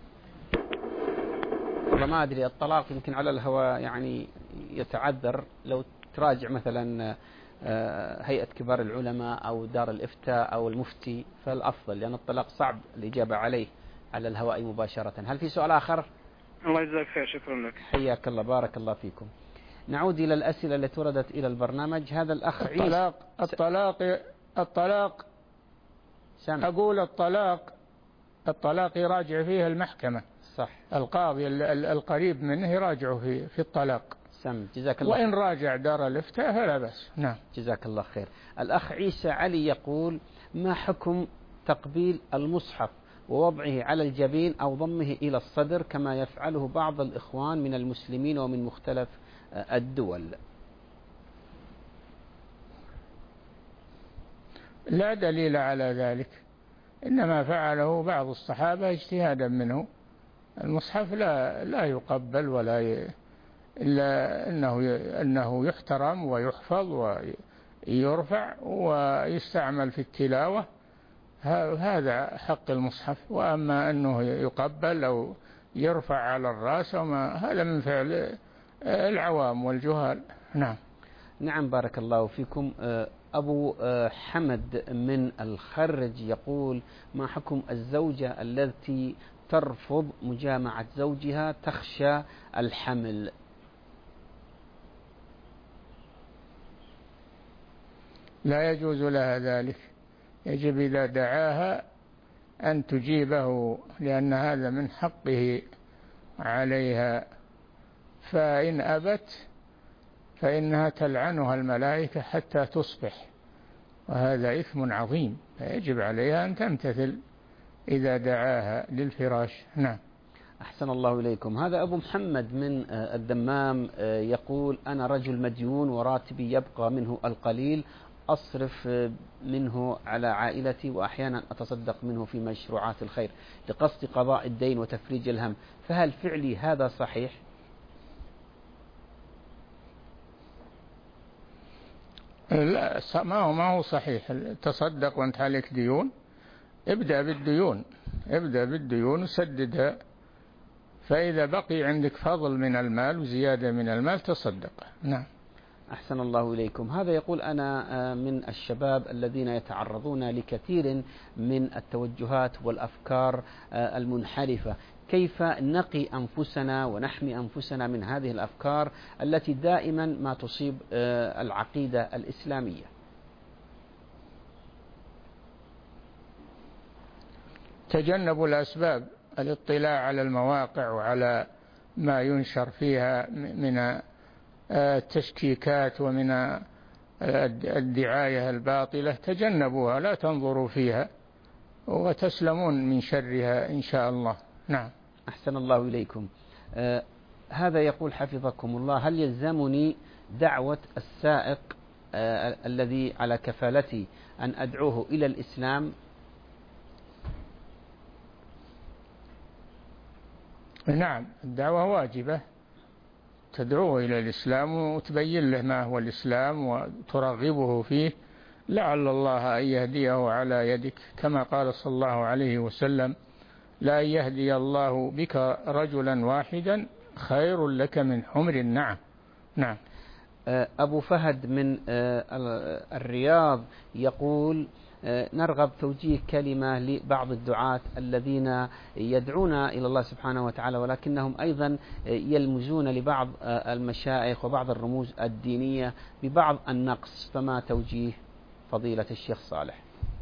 Speaker 2: والله ما أدري، الطلاق يمكن على الهواء يعني يتعذر، لو تراجع مثلا هيئة كبار العلماء أو دار الإفتاء أو المفتي فالأفضل، لأن الطلاق صعب الإجابة عليه على الهواء مباشرة. هل في سؤال آخر؟
Speaker 7: الله يجزاك خير. شكرا لك.
Speaker 2: حياك الله. بارك الله فيكم. نعود إلى الأسئلة التي وردت إلى البرنامج. هذا الأخ عيسى.
Speaker 3: الطلاق أقول الطلاق يراجع فيه المحكمة.
Speaker 2: صح.
Speaker 3: القاضي القريب منه يراجع في الطلاق.
Speaker 2: جزاك الله.
Speaker 3: وإن راجع دار الإفتاء فلا بأس. نعم.
Speaker 2: جزاك الله خير. الأخ عيسى علي يقول: ما حكم تقبيل المصحف ووضعه على الجبين أو ضمه إلى الصدر كما يفعله بعض الإخوان من المسلمين ومن مختلف الدول؟
Speaker 3: لا دليل على ذلك، إنما فعله بعض الصحابة اجتهادا منه. المصحف لا يقبل إلا أنه يحترم ويحفظ ويرفع ويستعمل في التلاوة، هذا حق المصحف. وأما أنه يقبل أو يرفع على الرأس هذا من فعل العوام والجهال. نعم.
Speaker 2: نعم. بارك الله فيكم. أبو حمد من الخرج يقول: ما حكم الزوجة التي ترفض مجامعة زوجها تخشى الحمل؟
Speaker 3: لا يجوز لها ذلك، يجب إذا دعاها أن تجيبه، لأن هذا من حقه عليها، فإن أبت فإنها تلعنها الملائكة حتى تصبح، وهذا إثم عظيم، فيجب عليها أن تمتثل إذا دعاها للفراش. نعم.
Speaker 2: أحسن الله إليكم. هذا أبو محمد من الدمام يقول: أنا رجل مديون وراتبي يبقى منه القليل، أصرف منه على عائلتي وأحيانا أتصدق منه في مشروعات الخير لقصد قضاء الدين وتفريج الهم، فهل فعلي هذا صحيح؟
Speaker 3: لا، ما هو صحيح. تصدق وانت عليك ديون، ابدأ بالديون وسددها، فإذا بقي عندك فضل من المال وزيادة من المال تصدق. نعم.
Speaker 2: أحسن الله إليكم. هذا يقول: أنا من الشباب الذين يتعرضون لكثير من التوجهات والأفكار المنحرفة، كيف نقي أنفسنا ونحمي أنفسنا من هذه الأفكار التي دائما ما تصيب العقيدة الإسلامية؟
Speaker 3: تجنبوا الأسباب، الاطلاع على المواقع وعلى ما ينشر فيها من التشكيكات ومن الدعاية الباطلة، تجنبوها، لا تنظروا فيها وتسلمون من شرها إن شاء الله. نعم.
Speaker 2: أحسن الله إليكم. هذا يقول حفظكم الله: هل يلزمني دعوة السائق الذي على كفالتي أن أدعوه إلى الإسلام؟
Speaker 3: نعم، الدعوة واجبة، تدعوه إلى الإسلام وتبين له ما هو الإسلام وترغبه فيه، لعل الله أن يهديه على يدك، كما قال صلى الله عليه وسلم: لا يهدي الله بك رجلا واحدا خير لك من حمر النعم. نعم.
Speaker 2: أبو فهد من الرياض يقول: نرغب توجيه كلمة لبعض الدعاة الذين يدعون إلى الله سبحانه وتعالى، ولكنهم أيضا يلمزون لبعض المشايخ وبعض الرموز الدينية ببعض النقص، فما توجيه فضيلة الشيخ صالح؟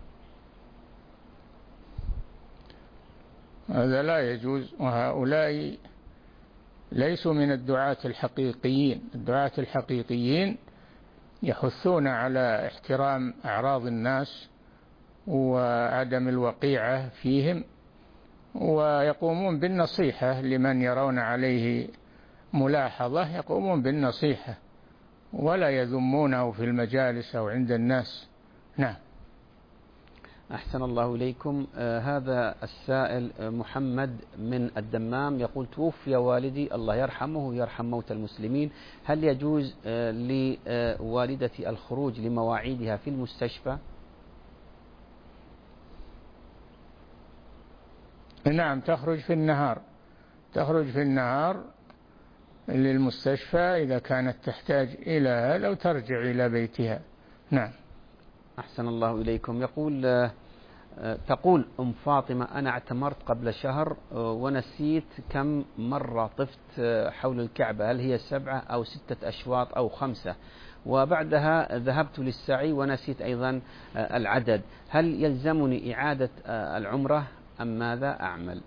Speaker 3: هذا لا يجوز، وهؤلاء ليسوا من الدعاة الحقيقيين. الدعاة الحقيقيين يحثون على احترام أعراض الناس وعدم الوقيعة فيهم، ويقومون بالنصيحة لمن يرون عليه ملاحظة، يقومون بالنصيحة ولا يذمونه في المجالس أو عند الناس. نعم.
Speaker 2: أحسن الله إليكم. هذا السائل محمد من الدمام يقول: توفي والدي الله يرحمه ويرحم موتى المسلمين، هل يجوز لوالدتي الخروج لمواعيدها في المستشفى؟
Speaker 3: نعم، تخرج في النهار للمستشفى إذا كانت تحتاج إلى، لو ترجع إلى بيتها. نعم.
Speaker 2: أحسن الله إليكم. تقول أم فاطمة: أنا اعتمرت قبل شهر ونسيت كم مرة طفت حول الكعبة، هل هي 7 أو 6 أشواط أو 5؟ وبعدها ذهبت للسعي ونسيت أيضا العدد، هل يلزمني إعادة العمرة أم ماذا أعمل؟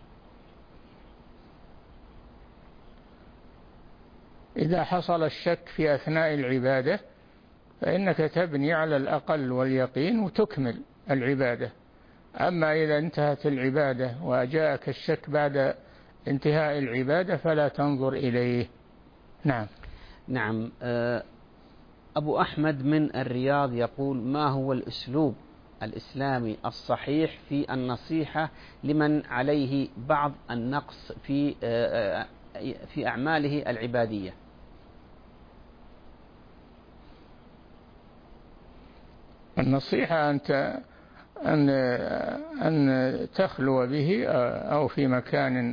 Speaker 3: إذا حصل الشك في أثناء العبادة فإنك تبني على الأقل واليقين وتكمل العبادة. أما إذا انتهت العبادة وجاءك الشك بعد انتهاء العبادة فلا تنظر إليه. نعم.
Speaker 2: نعم. أبو أحمد من الرياض يقول: ما هو الأسلوب الإسلامي الصحيح في النصيحة لمن عليه بعض النقص في أعماله العبادية؟
Speaker 3: النصيحة أن تخلو به أو في مكان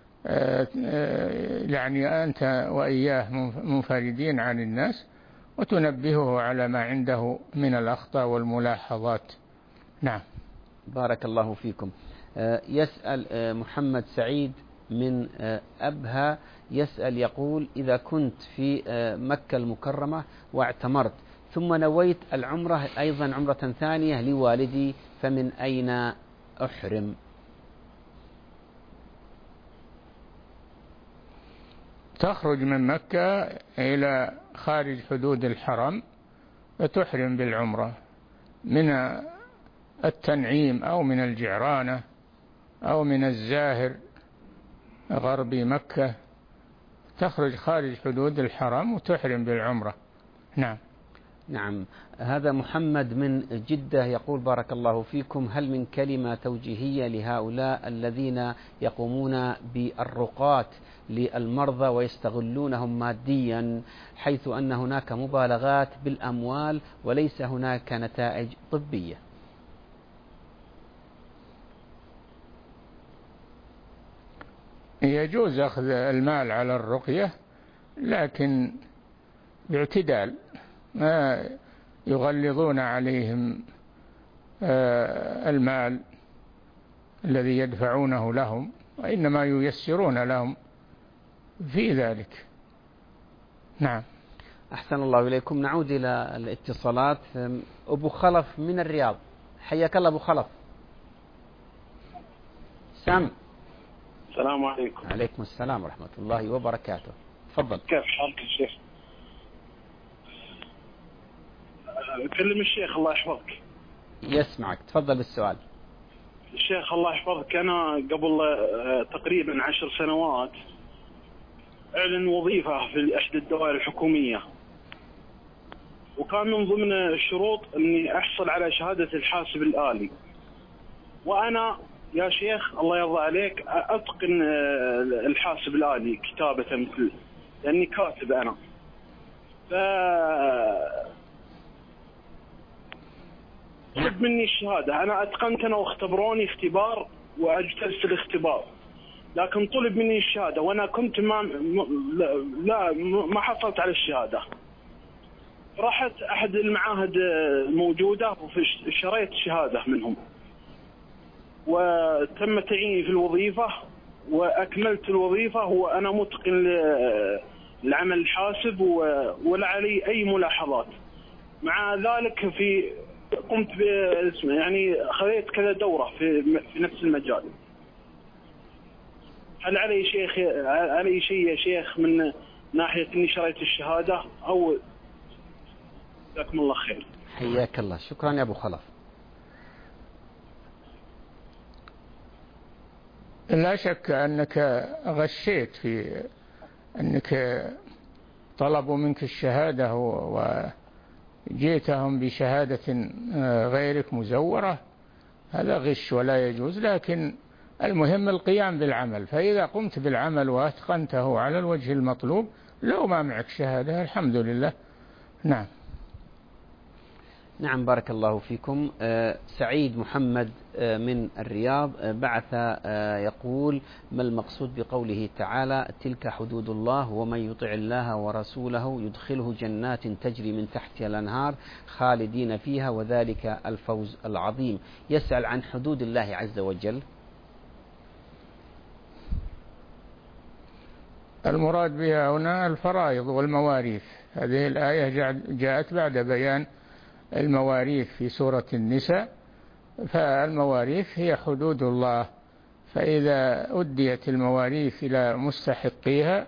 Speaker 3: يعني أنت وإياه منفردين عن الناس، وتنبهه على ما عنده من الأخطاء والملاحظات. نعم.
Speaker 2: بارك الله فيكم. يسأل محمد سعيد من أبها يسأل يقول: إذا كنت في مكة المكرمة واعتمرت ثم نويت العمرة أيضا عمرة ثانية لوالدي، فمن أين أحرم؟
Speaker 3: تخرج من مكة إلى خارج حدود الحرم فتحرم بالعمرة من التنعيم أو من الجعرانة أو من الزاهر غربي مكة، تخرج خارج حدود الحرم وتحرم بالعمرة. نعم.
Speaker 2: نعم. هذا محمد من جدة يقول: بارك الله فيكم، هل من كلمة توجيهية لهؤلاء الذين يقومون بالرقاة للمرضى ويستغلونهم ماديا، حيث أن هناك مبالغات بالأموال وليس هناك نتائج طبية؟
Speaker 3: يجوز أخذ المال على الرقية لكن باعتدال، ما يغلظون عليهم المال الذي يدفعونه لهم، وإنما ييسرون لهم في ذلك. نعم.
Speaker 2: أحسن الله إليكم. نعود إلى الاتصالات. أبو خلف من الرياض، حياك الله أبو خلف. سام.
Speaker 8: السلام عليكم.
Speaker 2: عليكم السلام ورحمة الله وبركاته. تفضل.
Speaker 8: كيف حالك يا شيخ؟ أكلم الشيخ الله يحفظك.
Speaker 2: يسمعك، تفضل بالسؤال.
Speaker 8: الشيخ الله يحفظك، أنا قبل تقريبا 10 سنوات أعلن وظيفة في إحدى الدوائر الحكومية، وكان من ضمن الشروط أني أحصل على شهادة الحاسب الآلي، وأنا يا شيخ الله يرضى عليك أتقن الحاسب الآلي كتابة مثل، لأني كاتب أنا. طلب مني الشهادة، أنا أتقنت، أنا واختبروني اختبار وأجتزت الاختبار، لكن طلب مني الشهادة وأنا كنت ما حصلت على الشهادة. رحت أحد المعاهد الموجودة وشريت شهادة منهم، وتم تعييني في الوظيفة وأكملت الوظيفة وأنا متقن للعمل الحاسب ولا علي أي ملاحظات. مع ذلك قمت يعني خذيت كذا دورة في نفس المجال. هل علي شيء يا شيخ من ناحية إني شريت الشهادة أو؟ جزاكم الله خير.
Speaker 2: حياك الله، شكرا يا أبو خلف.
Speaker 3: لا شك أنك غشيت في أنك طلبوا منك الشهادة وجيتهم بشهادة غيرك مزورة، هذا غش ولا يجوز. لكن المهم القيام بالعمل، فإذا قمت بالعمل وأتقنته على الوجه المطلوب لو ما معك شهادة الحمد لله. نعم.
Speaker 2: نعم، بارك الله فيكم. سعيد محمد من الرياض بعث يقول: ما المقصود بقوله تعالى: تلك حدود الله ومن يطع الله ورسوله يدخله جنات تجري من تحتها الأنهار خالدين فيها وذلك الفوز العظيم. يسأل عن حدود الله عز وجل.
Speaker 3: المراد بها هنا الفرائض والمواريث. هذه الآية جاءت بعد بيان المواريث في سورة النساء، فالمواريث هي حدود الله، فإذا أديت المواريث إلى مستحقيها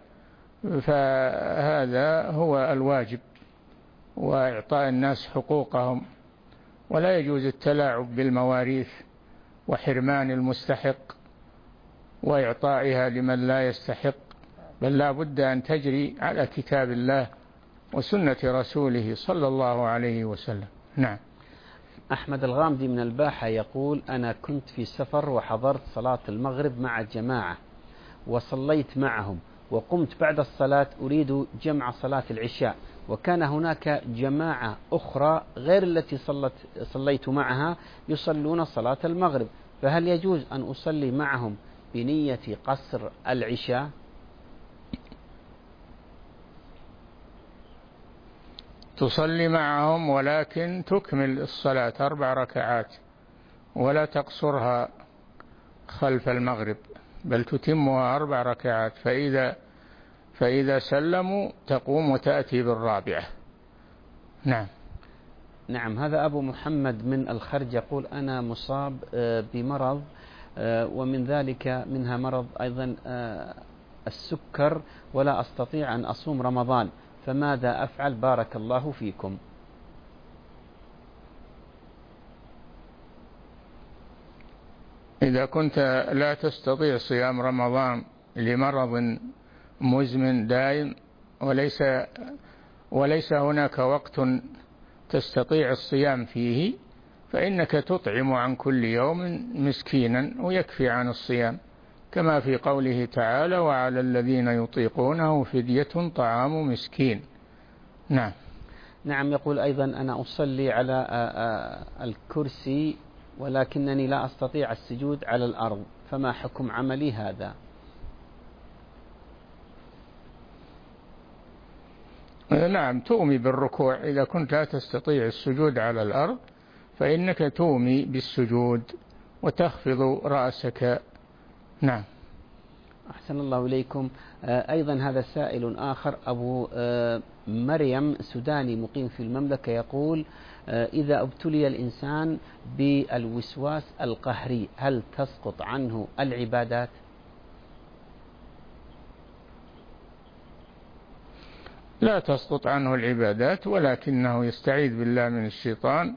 Speaker 3: فهذا هو الواجب، وإعطاء الناس حقوقهم، ولا يجوز التلاعب بالمواريث وحرمان المستحق وإعطائها لمن لا يستحق، بل لا بد أن تجري على كتاب الله وسنة رسوله صلى الله عليه وسلم. نعم.
Speaker 2: أحمد الغامدي من الباحة يقول: أنا كنت في سفر وحضرت صلاة المغرب مع جماعة وصليت معهم، وقمت بعد الصلاة أريد جمع صلاة العشاء، وكان هناك جماعة أخرى غير التي صليت معها يصلون صلاة المغرب، فهل يجوز أن أصلي معهم بنية قصر العشاء؟
Speaker 3: تصلي معهم ولكن تكمل الصلاة 4 ركعات ولا تقصرها خلف المغرب، بل تتمها 4 ركعات، فإذا سلموا تقوم وتأتي بالرابعة. نعم.
Speaker 2: نعم. هذا أبو محمد من الخرج يقول: أنا مصاب بمرض، ومن ذلك منها مرض أيضا السكر، ولا أستطيع أن أصوم رمضان، فماذا أفعل؟ بارك الله فيكم.
Speaker 3: إذا كنت لا تستطيع صيام رمضان لمرض مزمن دائم وليس هناك وقت تستطيع الصيام فيه، فإنك تطعم عن كل يوم مسكينا ويكفي عن الصيام، كما في قوله تعالى: وعلى الذين يطيقونه فدية طعام مسكين. نعم.
Speaker 2: نعم. يقول أيضا: أنا أصلي على الكرسي ولكنني لا أستطيع السجود على الأرض، فما حكم عملي هذا؟
Speaker 3: نعم، تومي بالركوع. إذا كنت لا تستطيع السجود على الأرض فإنك تومي بالسجود وتخفض رأسك. نعم.
Speaker 2: أحسن الله إليكم. أيضا هذا سائل آخر، أبو مريم سوداني مقيم في المملكة، يقول: إذا ابتلي الإنسان بالوسواس القهري هل تسقط عنه العبادات؟
Speaker 3: لا تسقط عنه العبادات، ولكنه يستعيذ بالله من الشيطان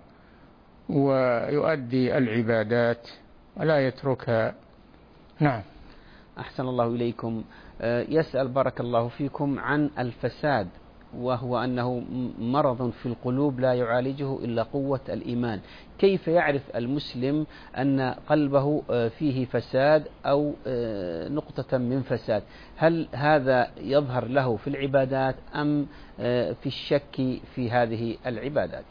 Speaker 3: ويؤدي العبادات ولا يتركها. نعم.
Speaker 2: أحسن الله إليكم. يسأل بارك الله فيكم عن الفساد، وهو أنه مرض في القلوب لا يعالجه إلا قوة الإيمان. كيف يعرف المسلم أن قلبه فيه فساد أو نقطة من فساد؟ هل هذا يظهر له في العبادات أم في الشك في هذه العبادات؟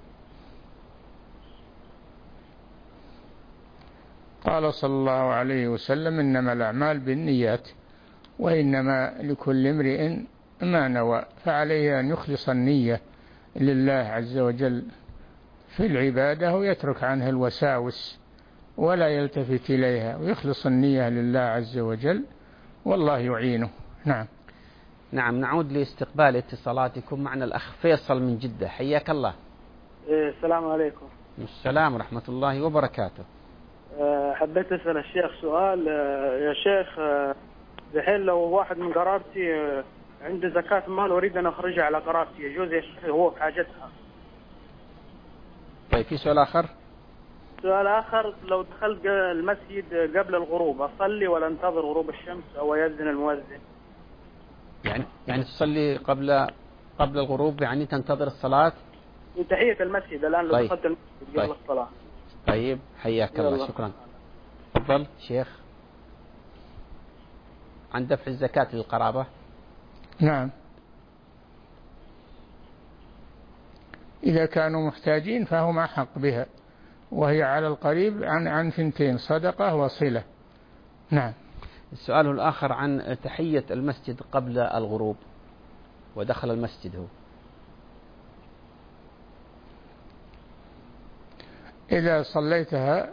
Speaker 3: قال صلى الله عليه وسلم: إنما الأعمال بالنيات وإنما لكل امرئ ما نوى، فعليه أن يخلص النية لله عز وجل في العبادة ويترك عنها الوساوس ولا يلتفت إليها، ويخلص النية لله عز وجل والله يعينه. نعم.
Speaker 2: نعم. نعود لاستقبال اتصالاتكم. معنا الأخ فيصل من جدة، حياك الله.
Speaker 9: السلام عليكم.
Speaker 2: السلام ورحمة الله وبركاته.
Speaker 9: حبيت أسأل الشيخ سؤال. يا شيخ، دحين لو واحد من قرابتي عنده زكاة مال وأريد أن أخرجها على قرابتي، يجوز يا شيخ هو في حاجتها؟
Speaker 2: طيب، في سؤال آخر؟
Speaker 9: سؤال آخر، لو دخلت المسجد قبل الغروب أصلي ولا انتظر غروب الشمس أو يأذن المؤذن؟
Speaker 2: يعني تصلي قبل الغروب، يعني تنتظر الصلاة؟
Speaker 9: تحية المسجد الآن لو دخلت المسجد قبل الصلاة.
Speaker 2: طيب، حياك الله، شكرا. تفضل شيخ. عن دفع الزكاة للقرابة.
Speaker 3: نعم، إذا كانوا محتاجين فهم أحق بها، وهي على القريب عن ثنتين: صدقة وصلة. نعم.
Speaker 2: السؤال الآخر عن تحية المسجد قبل الغروب، ودخل المسجد هو.
Speaker 3: إذا صليتها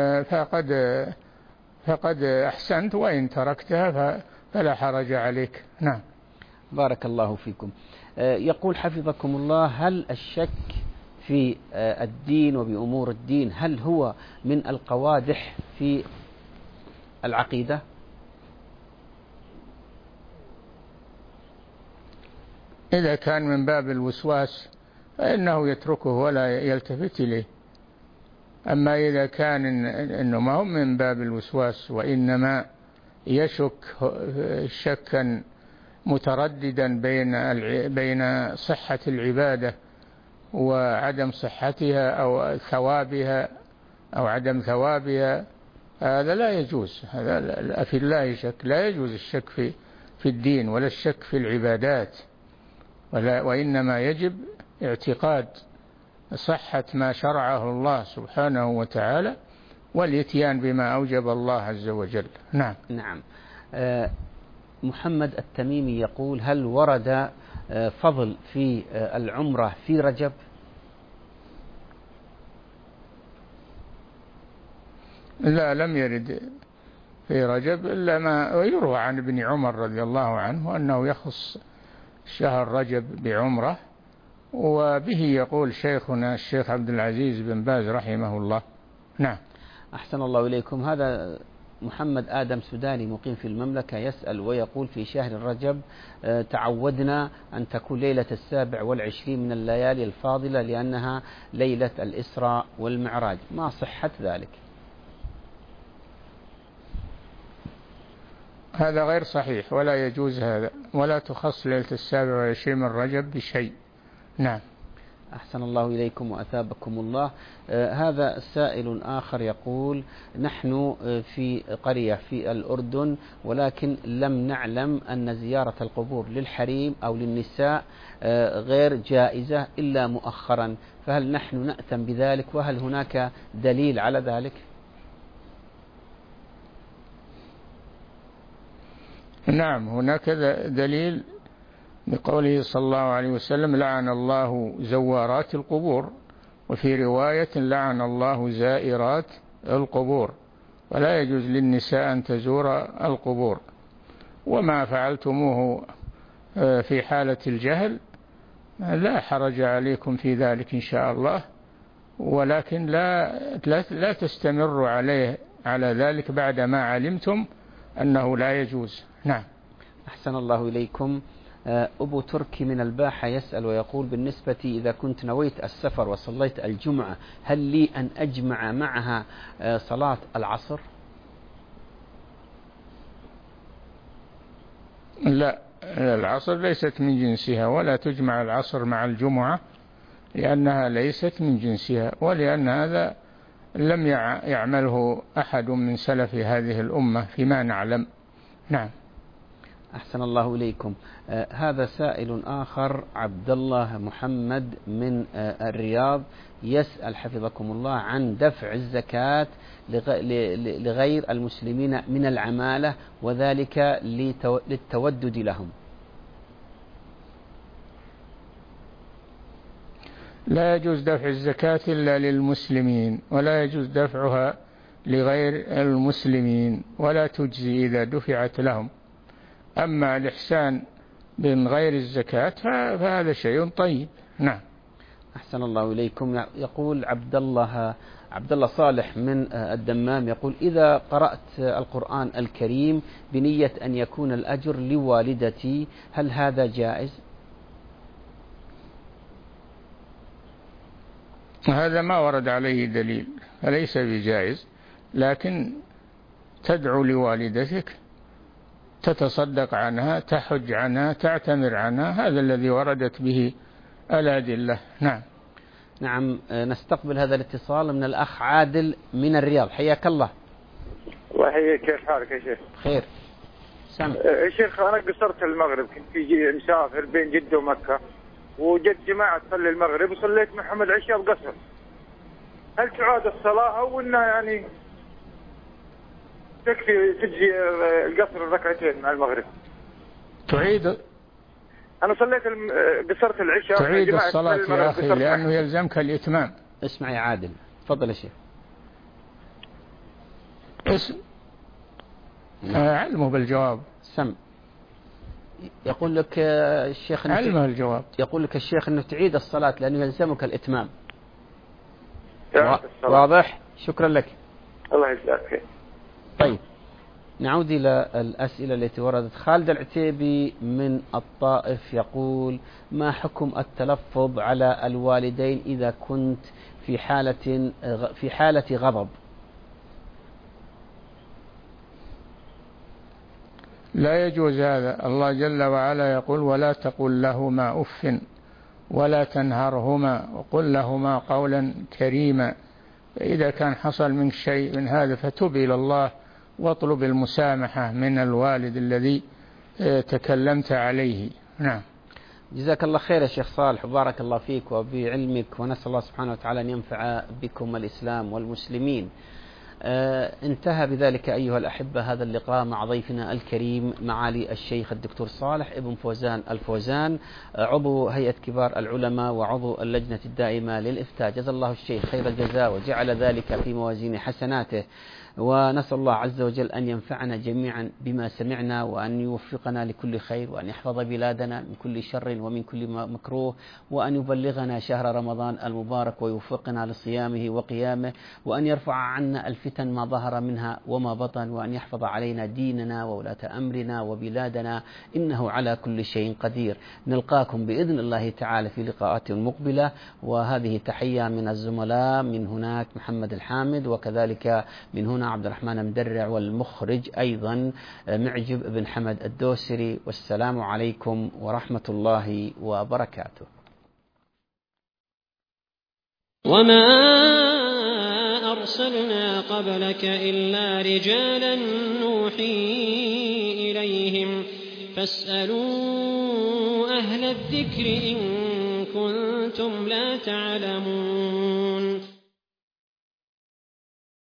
Speaker 3: فقد أحسنت، وإن تركتها فلا حرج عليك. نعم.
Speaker 2: بارك الله فيكم. يقول حفظكم الله: هل الشك في الدين وبأمور الدين هل هو من القوادح في العقيدة؟
Speaker 3: إذا كان من باب الوسواس فإنه يتركه ولا يلتفت إليه. أما إذا كان إنه ما هو من باب الوسواس وإنما يشك شكا مترددا بين صحة العبادة وعدم صحتها أو ثوابها أو عدم ثوابها، هذا لا يجوز. هذا في الله شك. لا يجوز الشك في الدين ولا الشك في العبادات، وإنما يجب اعتقاد صحة ما شرعه الله سبحانه وتعالى والإتيان بما أوجب الله عز وجل. نعم.
Speaker 2: نعم. محمد التميمي يقول: هل ورد فضل في العمرة في رجب؟
Speaker 3: لا، لم يرد في رجب إلا ما يروى عن ابن عمر رضي الله عنه أنه يخص شهر رجب بعمرة، وبه يقول شيخنا الشيخ عبد العزيز بن باز رحمه الله. نعم.
Speaker 2: أحسن الله إليكم. هذا محمد آدم سوداني مقيم في المملكة يسأل ويقول: في شهر رجب تعودنا أن تكون ليلة 27 من الليالي الفاضلة لأنها ليلة الإسراء والمعراج، ما صحة ذلك؟
Speaker 3: هذا غير صحيح ولا يجوز هذا، ولا تخص ليلة 27 من رجب بشيء. نعم.
Speaker 2: أحسن الله إليكم وأثابكم الله. هذا سائل آخر يقول: نحن في قرية في الأردن، ولكن لم نعلم أن زيارة القبور للحريم أو للنساء غير جائزة إلا مؤخرا، فهل نحن نأثم بذلك؟ وهل هناك دليل على ذلك؟
Speaker 3: نعم، هناك دليل بقوله صلى الله عليه وسلم: لعن الله زوارات القبور، وفي رواية: لعن الله زائرات القبور، ولا يجوز للنساء أن تزور القبور. وما فعلتموه في حالة الجهل لا حرج عليكم في ذلك إن شاء الله، ولكن لا تستمروا على ذلك بعد ما علمتم أنه لا يجوز. نعم.
Speaker 2: أحسن الله إليكم. أبو تركي من الباحة يسأل ويقول: بالنسبة إذا كنت نويت السفر وصليت الجمعة، هل لي أن أجمع معها صلاة العصر؟
Speaker 3: لا، العصر ليست من جنسها، ولا تجمع العصر مع الجمعة، لأنها ليست من جنسها، ولأن هذا لم يعمله أحد من سلف هذه الأمة فيما نعلم. نعم.
Speaker 2: أحسن الله إليكم. هذا سائل آخر، عبد الله محمد من الرياض، يسأل حفظكم الله عن دفع الزكاة لغير المسلمين من العمالة، وذلك للتودد لهم.
Speaker 3: لا يجوز دفع الزكاة إلا للمسلمين، ولا يجوز دفعها لغير المسلمين، ولا تجزي إذا دفعت لهم. أما الإحسان من غير الزكاة فهذا شيء طيب. نعم.
Speaker 2: أحسن الله إليكم. يقول عبد الله صالح من الدمام، يقول: إذا قرأت القرآن الكريم بنية أن يكون الأجر لوالدتي، هل هذا جائز؟
Speaker 3: هذا ما ورد عليه دليل، فليس بجائز، لكن تدعو لوالدتك، تتصدق عنها، تحج عنها، تعتمر عنها، هذا الذي وردت به الأدلة. نعم.
Speaker 2: نعم. نستقبل هذا الاتصال من الأخ عادل من الرياض. حياك الله.
Speaker 10: الله يحييك، كيف حالك يا شيخ؟
Speaker 2: خير. سامع.
Speaker 10: يا شيخ، أنا قصرت المغرب، كنت مسافر بين جدة ومكة، وجت جماعة تصلي المغرب وصليت معهم العشاء بقصر. هل تعاد الصلاة أو إنها يعني تكفي تجي القصر الركعتين مع المغرب؟
Speaker 3: تعيد.
Speaker 10: أنا صليت قصرت العشاء.
Speaker 3: تعيد الصلاة يا أخي، لأنه يلزمك الإتمام.
Speaker 2: اسمع يا عادل، تفضل يا شيخ.
Speaker 3: علمه بالجواب.
Speaker 2: سم. يقول لك الشيخ
Speaker 3: علمه الجواب.
Speaker 2: يقول لك الشيخ أنه تعيد الصلاة لأنه يلزمك الإتمام.
Speaker 10: واضح.
Speaker 2: شكرا لك.
Speaker 10: الله يجزاك.
Speaker 2: طيب، نعود إلى الأسئلة التي وردت. خالد العتيبي من الطائف يقول: ما حكم التلفظ على الوالدين إذا كنت في حالة غضب؟
Speaker 3: لا يجوز هذا. الله جل وعلا يقول: ولا تقل لهما أف ولا تنهرهما وقل لهما قولا كريما. فإذا كان حصل منك شيء من هذا فتب إلى الله واطلب المسامحة من الوالد الذي تكلمت عليه. نعم.
Speaker 2: جزاك الله خير يا شيخ صالح، وبارك الله فيك وبعلمك، ونسأل الله سبحانه وتعالى أن ينفع بكم الإسلام والمسلمين. انتهى بذلك أيها الأحبة هذا اللقاء مع ضيفنا الكريم معالي الشيخ الدكتور صالح ابن فوزان الفوزان، عضو هيئة كبار العلماء وعضو اللجنة الدائمة للإفتاء. جزا الله الشيخ خير الجزاء وجعل ذلك في موازين حسناته، ونسأل الله عز وجل أن ينفعنا جميعا بما سمعنا، وأن يوفقنا لكل خير، وأن يحفظ بلادنا من كل شر ومن كل مكروه، وأن يبلغنا شهر رمضان المبارك ويوفقنا لصيامه وقيامه، وأن يرفع عنا الفتن ما ظهر منها وما بطن، وأن يحفظ علينا ديننا وولاة أمرنا وبلادنا، إنه على كل شيء قدير. نلقاكم بإذن الله تعالى في لقاءات مقبلة، وهذه تحية من الزملاء من هناك محمد الحامد، وكذلك من هنا عبد الرحمن مدرع، والمخرج أيضا معجب بن حمد الدوسري. والسلام عليكم ورحمة الله وبركاته.
Speaker 1: وما أرسلنا قبلك إلا رجالا نوحي إليهم فاسألوا أهل الذكر إن كنتم لا تعلمون.